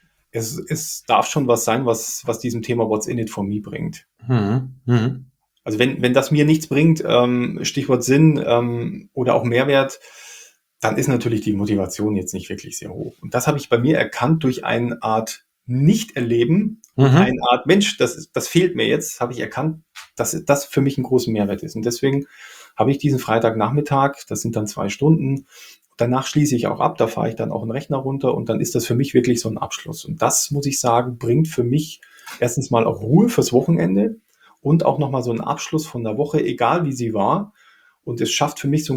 Es darf schon was sein, was diesem Thema What's in it for me bringt.
Mhm. Mhm.
Also wenn das mir nichts bringt, Stichwort Sinn oder auch Mehrwert, dann ist natürlich die Motivation jetzt nicht wirklich sehr hoch. Und das habe ich bei mir erkannt durch eine Art Nicht-Erleben und
Mhm.
eine Art Mensch, das fehlt mir jetzt, habe ich erkannt, dass das für mich einen großen Mehrwert ist. Und deswegen habe ich diesen Freitagnachmittag, das sind dann 2 Stunden, danach schließe ich auch ab, da fahre ich dann auch einen Rechner runter und dann ist das für mich wirklich so ein Abschluss. Und das, muss ich sagen, bringt für mich erstens mal auch Ruhe fürs Wochenende und auch nochmal so einen Abschluss von der Woche, egal wie sie war. Und es schafft für mich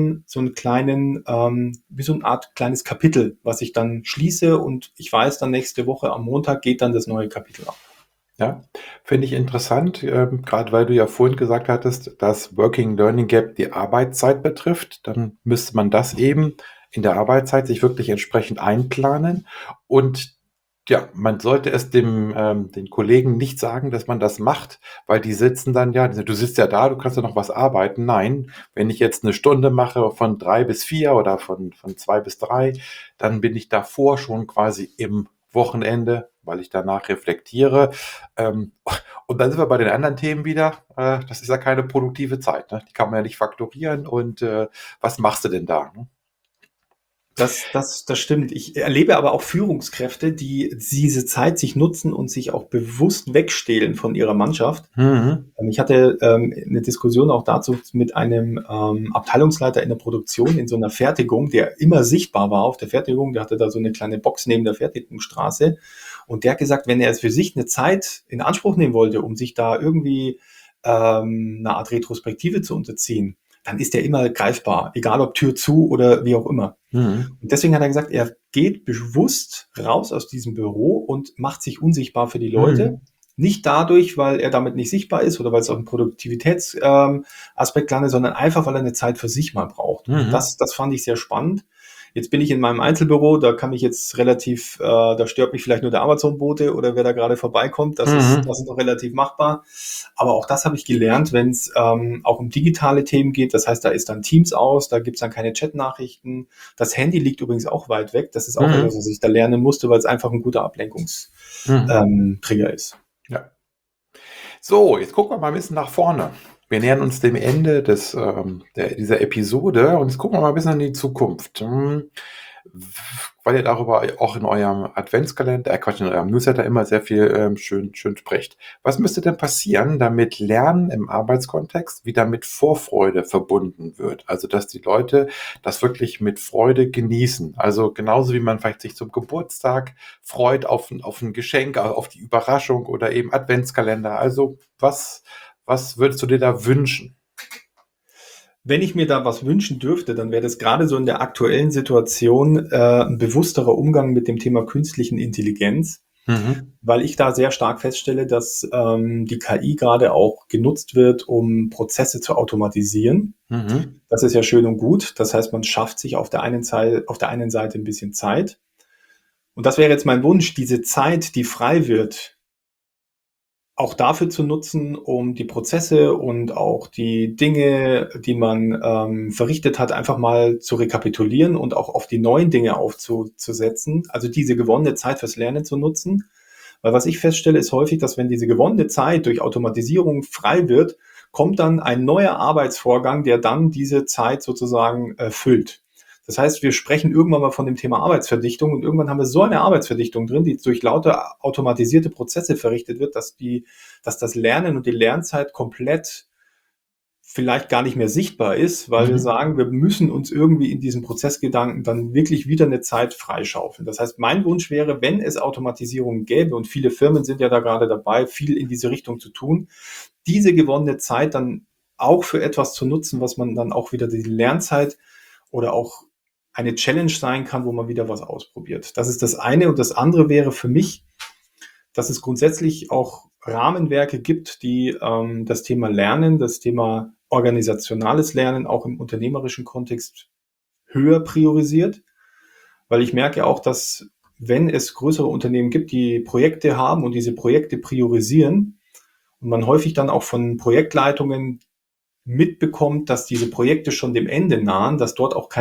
wie so eine Art kleines Kapitel, was ich dann schließe und ich weiß dann nächste Woche am Montag geht dann das neue Kapitel ab.
Ja, finde ich interessant, grad weil du ja vorhin gesagt hattest, dass Working Learning Gap die Arbeitszeit betrifft. Dann müsste man das eben in der Arbeitszeit sich wirklich entsprechend einplanen und Ja, man sollte es den Kollegen nicht sagen, dass man das macht, weil die sitzen dann ja, du sitzt ja da, du kannst ja noch was arbeiten. Nein, wenn ich jetzt eine Stunde mache von 3 bis 4 oder von 2 bis 3, dann bin ich davor schon quasi im Wochenende, weil ich danach reflektiere. Ähm, und dann sind wir bei den anderen Themen wieder. Das ist ja keine produktive Zeit, ne? Die kann man ja nicht faktorieren. Und was machst du denn da? Ne?
Das stimmt. Ich erlebe aber auch Führungskräfte, die diese Zeit sich nutzen und sich auch bewusst wegstehlen von ihrer Mannschaft.
Mhm.
Ich hatte eine Diskussion auch dazu mit einem Abteilungsleiter in der Produktion in so einer Fertigung, der immer sichtbar war auf der Fertigung. Der hatte da so eine kleine Box neben der Fertigungsstraße. Und der hat gesagt, wenn er es für sich eine Zeit in Anspruch nehmen wollte, um sich da irgendwie eine Art Retrospektive zu unterziehen, dann ist er immer greifbar, egal ob Tür zu oder wie auch immer.
Mhm.
Und deswegen hat er gesagt, er geht bewusst raus aus diesem Büro und macht sich unsichtbar für die Leute.
Mhm.
Nicht dadurch, weil er damit nicht sichtbar ist oder weil es auf einen Produktivitätsaspekt landet, sondern einfach, weil er eine Zeit für sich mal braucht. Und
Mhm.
das fand ich sehr spannend. Jetzt bin ich in meinem Einzelbüro, da kann ich jetzt relativ, da stört mich vielleicht nur der Amazon-Bote oder wer da gerade vorbeikommt,
Mhm.
das ist noch relativ machbar. Aber auch das habe ich gelernt, wenn es auch um digitale Themen geht. Das heißt, da ist dann Teams aus, da gibt's dann keine Chatnachrichten. Das Handy liegt übrigens auch weit weg. Das ist auch etwas,
Mhm.
was ich da lernen musste, weil es einfach ein guter
Mhm.
Trigger ist.
Ja. So, jetzt gucken wir mal ein bisschen nach vorne. Wir nähern uns dem Ende dieser Episode und jetzt gucken wir mal ein bisschen in die Zukunft. Weil ihr darüber auch in eurem Adventskalender, Quatsch, in eurem Newsletter immer sehr viel schön sprecht. Was müsste denn passieren, damit Lernen im Arbeitskontext wieder mit Vorfreude verbunden wird? Also, dass die Leute das wirklich mit Freude genießen. Also genauso wie man vielleicht sich zum Geburtstag freut auf ein Geschenk, auf die Überraschung oder eben Adventskalender. Also was würdest du dir da wünschen?
Wenn ich mir da was wünschen dürfte, dann wäre das gerade so in der aktuellen Situation ein bewussterer Umgang mit dem Thema künstlichen Intelligenz,
Mhm.
weil ich da sehr stark feststelle, dass die KI gerade auch genutzt wird, um Prozesse zu automatisieren.
Mhm.
Das ist ja schön und gut. Das heißt, man schafft sich auf der einen Seite ein bisschen Zeit. Und das wäre jetzt mein Wunsch, diese Zeit, die frei wird, auch dafür zu nutzen, um die Prozesse und auch die Dinge, die man verrichtet hat, einfach mal zu rekapitulieren und auch auf die neuen Dinge aufzusetzen. Also diese gewonnene Zeit fürs Lernen zu nutzen. Weil was ich feststelle, ist häufig, dass wenn diese gewonnene Zeit durch Automatisierung frei wird, kommt dann ein neuer Arbeitsvorgang, der dann diese Zeit sozusagen füllt. Das heißt, wir sprechen irgendwann mal von dem Thema Arbeitsverdichtung und irgendwann haben wir so eine Arbeitsverdichtung drin, die durch lauter automatisierte Prozesse verrichtet wird, dass das Lernen und die Lernzeit komplett vielleicht gar nicht mehr sichtbar ist, weil wir
Mhm.
sagen, wir müssen uns irgendwie in diesem Prozessgedanken dann wirklich wieder eine Zeit freischaufeln. Das heißt, mein Wunsch wäre, wenn es Automatisierung gäbe, und viele Firmen sind ja da gerade dabei, viel in diese Richtung zu tun, diese gewonnene Zeit dann auch für etwas zu nutzen, was man dann auch wieder die Lernzeit oder auch eine Challenge sein kann, wo man wieder was ausprobiert. Das ist das eine. Und das andere wäre für mich, dass es grundsätzlich auch Rahmenwerke gibt, die das Thema Lernen, das Thema organisationales Lernen auch im unternehmerischen Kontext höher priorisiert, weil ich merke auch, dass wenn es größere Unternehmen gibt, die Projekte haben und diese Projekte priorisieren und man häufig dann auch von Projektleitungen mitbekommt, dass diese Projekte schon dem Ende nahen, dass dort auch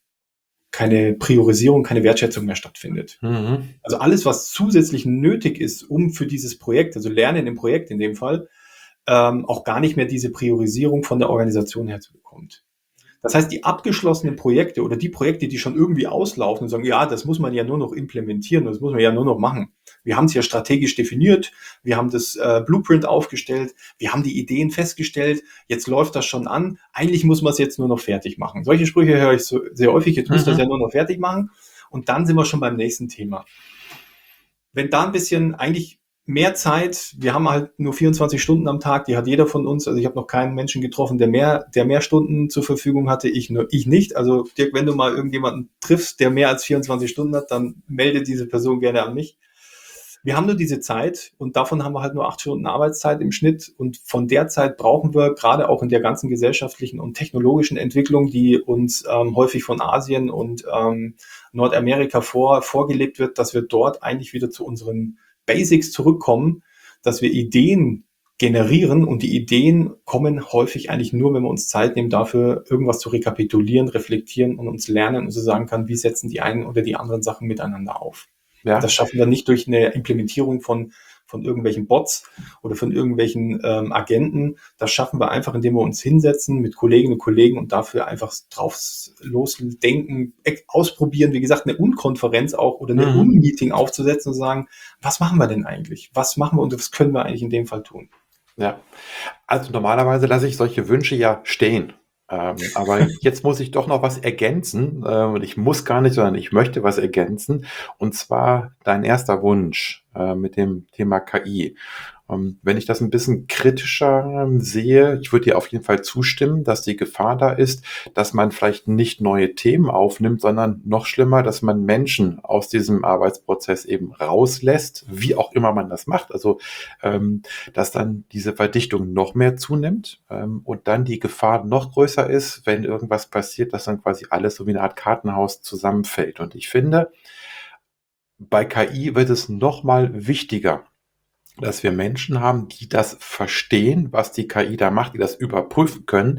keine Priorisierung, keine Wertschätzung mehr stattfindet.
Mhm.
Also alles, was zusätzlich nötig ist, um für dieses Projekt, also Lernen im Projekt in dem Fall, auch gar nicht mehr diese Priorisierung von der Organisation her zu bekommt. Das heißt, die abgeschlossenen Projekte oder die Projekte, die schon irgendwie auslaufen und sagen, ja, das muss man ja nur noch implementieren, das muss man ja nur noch machen. Wir haben es ja strategisch definiert, wir haben das Blueprint aufgestellt, wir haben die Ideen festgestellt, jetzt läuft das schon an, eigentlich muss man es jetzt nur noch fertig machen. Solche Sprüche höre ich so sehr häufig, jetzt müsst ihr es ja
Mhm.
nur noch fertig machen und dann sind wir schon beim nächsten Thema. Wenn da ein bisschen eigentlich mehr Zeit, wir haben halt nur 24 Stunden am Tag, die hat jeder von uns, also ich habe noch keinen Menschen getroffen, der mehr Stunden zur Verfügung hatte, ich nicht. Also Dirk, wenn du mal irgendjemanden triffst, der mehr als 24 Stunden hat, dann melde diese Person gerne an mich. wir haben nur diese Zeit und davon haben wir halt nur 8 Stunden Arbeitszeit im Schnitt und von der Zeit brauchen wir gerade auch in der ganzen gesellschaftlichen und technologischen Entwicklung, die uns häufig von Asien und Nordamerika vorgelebt wird, dass wir dort eigentlich wieder zu unseren Basics zurückkommen, dass wir Ideen generieren und die Ideen kommen häufig eigentlich nur, wenn wir uns Zeit nehmen, dafür irgendwas zu rekapitulieren, reflektieren und uns lernen und so sagen kann, wie setzen die einen oder die anderen Sachen miteinander auf. Das
Ja,
schaffen wir nicht durch eine Implementierung von irgendwelchen Bots oder von irgendwelchen Agenten. Das schaffen wir einfach, indem wir uns hinsetzen mit Kolleginnen und Kollegen und dafür einfach drauf losdenken, ausprobieren, wie gesagt, eine Unkonferenz auch oder eine
mhm.
Unmeeting aufzusetzen und sagen, was machen wir denn eigentlich? Was machen wir und was können wir eigentlich in dem Fall tun?
Ja. Also normalerweise lasse ich solche Wünsche ja stehen. Aber jetzt muss ich doch noch was ergänzen. Und ich muss gar nicht, sondern ich möchte was ergänzen. Und zwar dein erster Wunsch mit dem Thema KI. Wenn ich das ein bisschen kritischer sehe, ich würde dir auf jeden Fall zustimmen, dass die Gefahr da ist, dass man vielleicht nicht neue Themen aufnimmt, sondern noch schlimmer, dass man Menschen aus diesem Arbeitsprozess eben rauslässt, wie auch immer man das macht. Also dass dann diese Verdichtung noch mehr zunimmt und dann die Gefahr noch größer ist, wenn irgendwas passiert, dass dann quasi alles so wie eine Art Kartenhaus zusammenfällt. Und ich finde, bei KI wird es noch mal wichtiger, dass wir Menschen haben, die das verstehen, was die KI da macht, die das überprüfen können.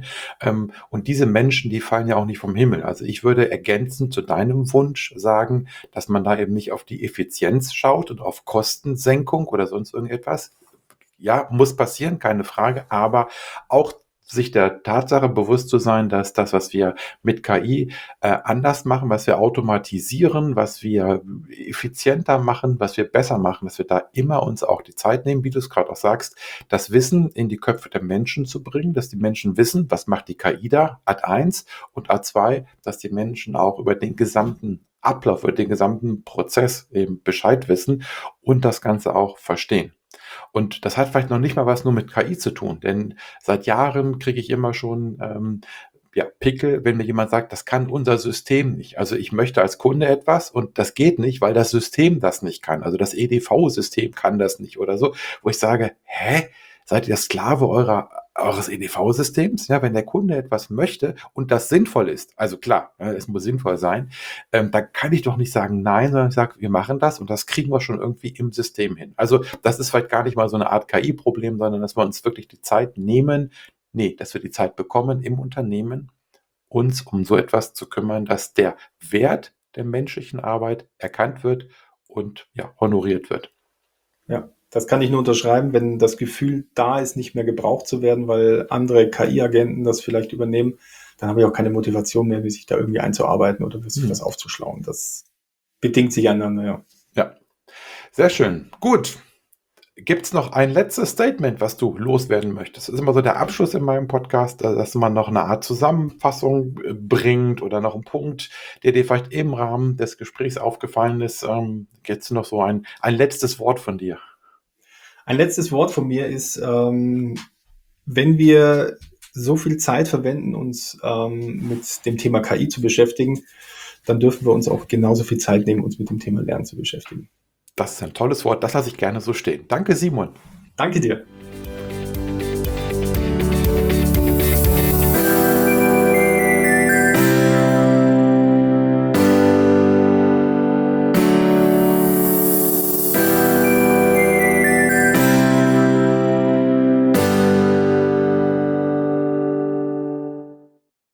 Und diese Menschen, die fallen ja auch nicht vom Himmel. Also ich würde ergänzend zu deinem Wunsch sagen, dass man da eben nicht auf die Effizienz schaut und auf Kostensenkung oder sonst irgendetwas. Ja, muss passieren, keine Frage, aber auch sich der Tatsache bewusst zu sein, dass das, was wir mit KI anders machen, was wir automatisieren, was wir effizienter machen, was wir besser machen, dass wir da immer uns auch die Zeit nehmen, wie du es gerade auch sagst, das Wissen in die Köpfe der Menschen zu bringen, dass die Menschen wissen, was macht die KI da, Ad 1 und Ad 2, dass die Menschen auch über den gesamten Ablauf, über den gesamten Prozess eben Bescheid wissen und das Ganze auch verstehen. Und das hat vielleicht noch nicht mal was nur mit KI zu tun, denn seit Jahren kriege ich immer schon ja, Pickel, wenn mir jemand sagt, das kann unser System nicht. Also ich möchte als Kunde etwas und das geht nicht, weil das System das nicht kann. Also das EDV-System kann das nicht oder so, wo ich sage, hä? Seid ihr Sklave eures EDV-Systems? Ja, wenn der Kunde etwas möchte und das sinnvoll ist, also klar, es muss sinnvoll sein, dann kann ich doch nicht sagen nein, sondern ich sage, wir machen das und das kriegen wir schon irgendwie im System hin. Also das ist vielleicht gar nicht mal so eine Art KI-Problem, sondern dass wir uns wirklich die Zeit nehmen, nee, dass wir die Zeit bekommen im Unternehmen, uns um so etwas zu kümmern, dass der Wert der menschlichen Arbeit erkannt wird und ja, honoriert wird.
Ja, das kann ich nur unterschreiben, wenn das Gefühl da ist, nicht mehr gebraucht zu werden, weil andere KI-Agenten das vielleicht übernehmen, dann habe ich auch keine Motivation mehr, sich da irgendwie einzuarbeiten oder sich was aufzuschlauen. Das bedingt sich einander, ja.
Ja, sehr schön. Gut. Gibt es noch ein letztes Statement, was du loswerden möchtest? Das ist immer so der Abschluss in meinem Podcast, dass man noch eine Art Zusammenfassung bringt oder noch einen Punkt, der dir vielleicht im Rahmen des Gesprächs aufgefallen ist. Jetzt noch so ein letztes Wort von dir.
Ein letztes Wort von mir ist, wenn wir so viel Zeit verwenden, uns mit dem Thema KI zu beschäftigen, dann dürfen wir uns auch genauso viel Zeit nehmen, uns mit dem Thema Lernen zu beschäftigen.
Das ist ein tolles Wort, das lasse ich gerne so stehen. Danke, Simon.
Danke dir.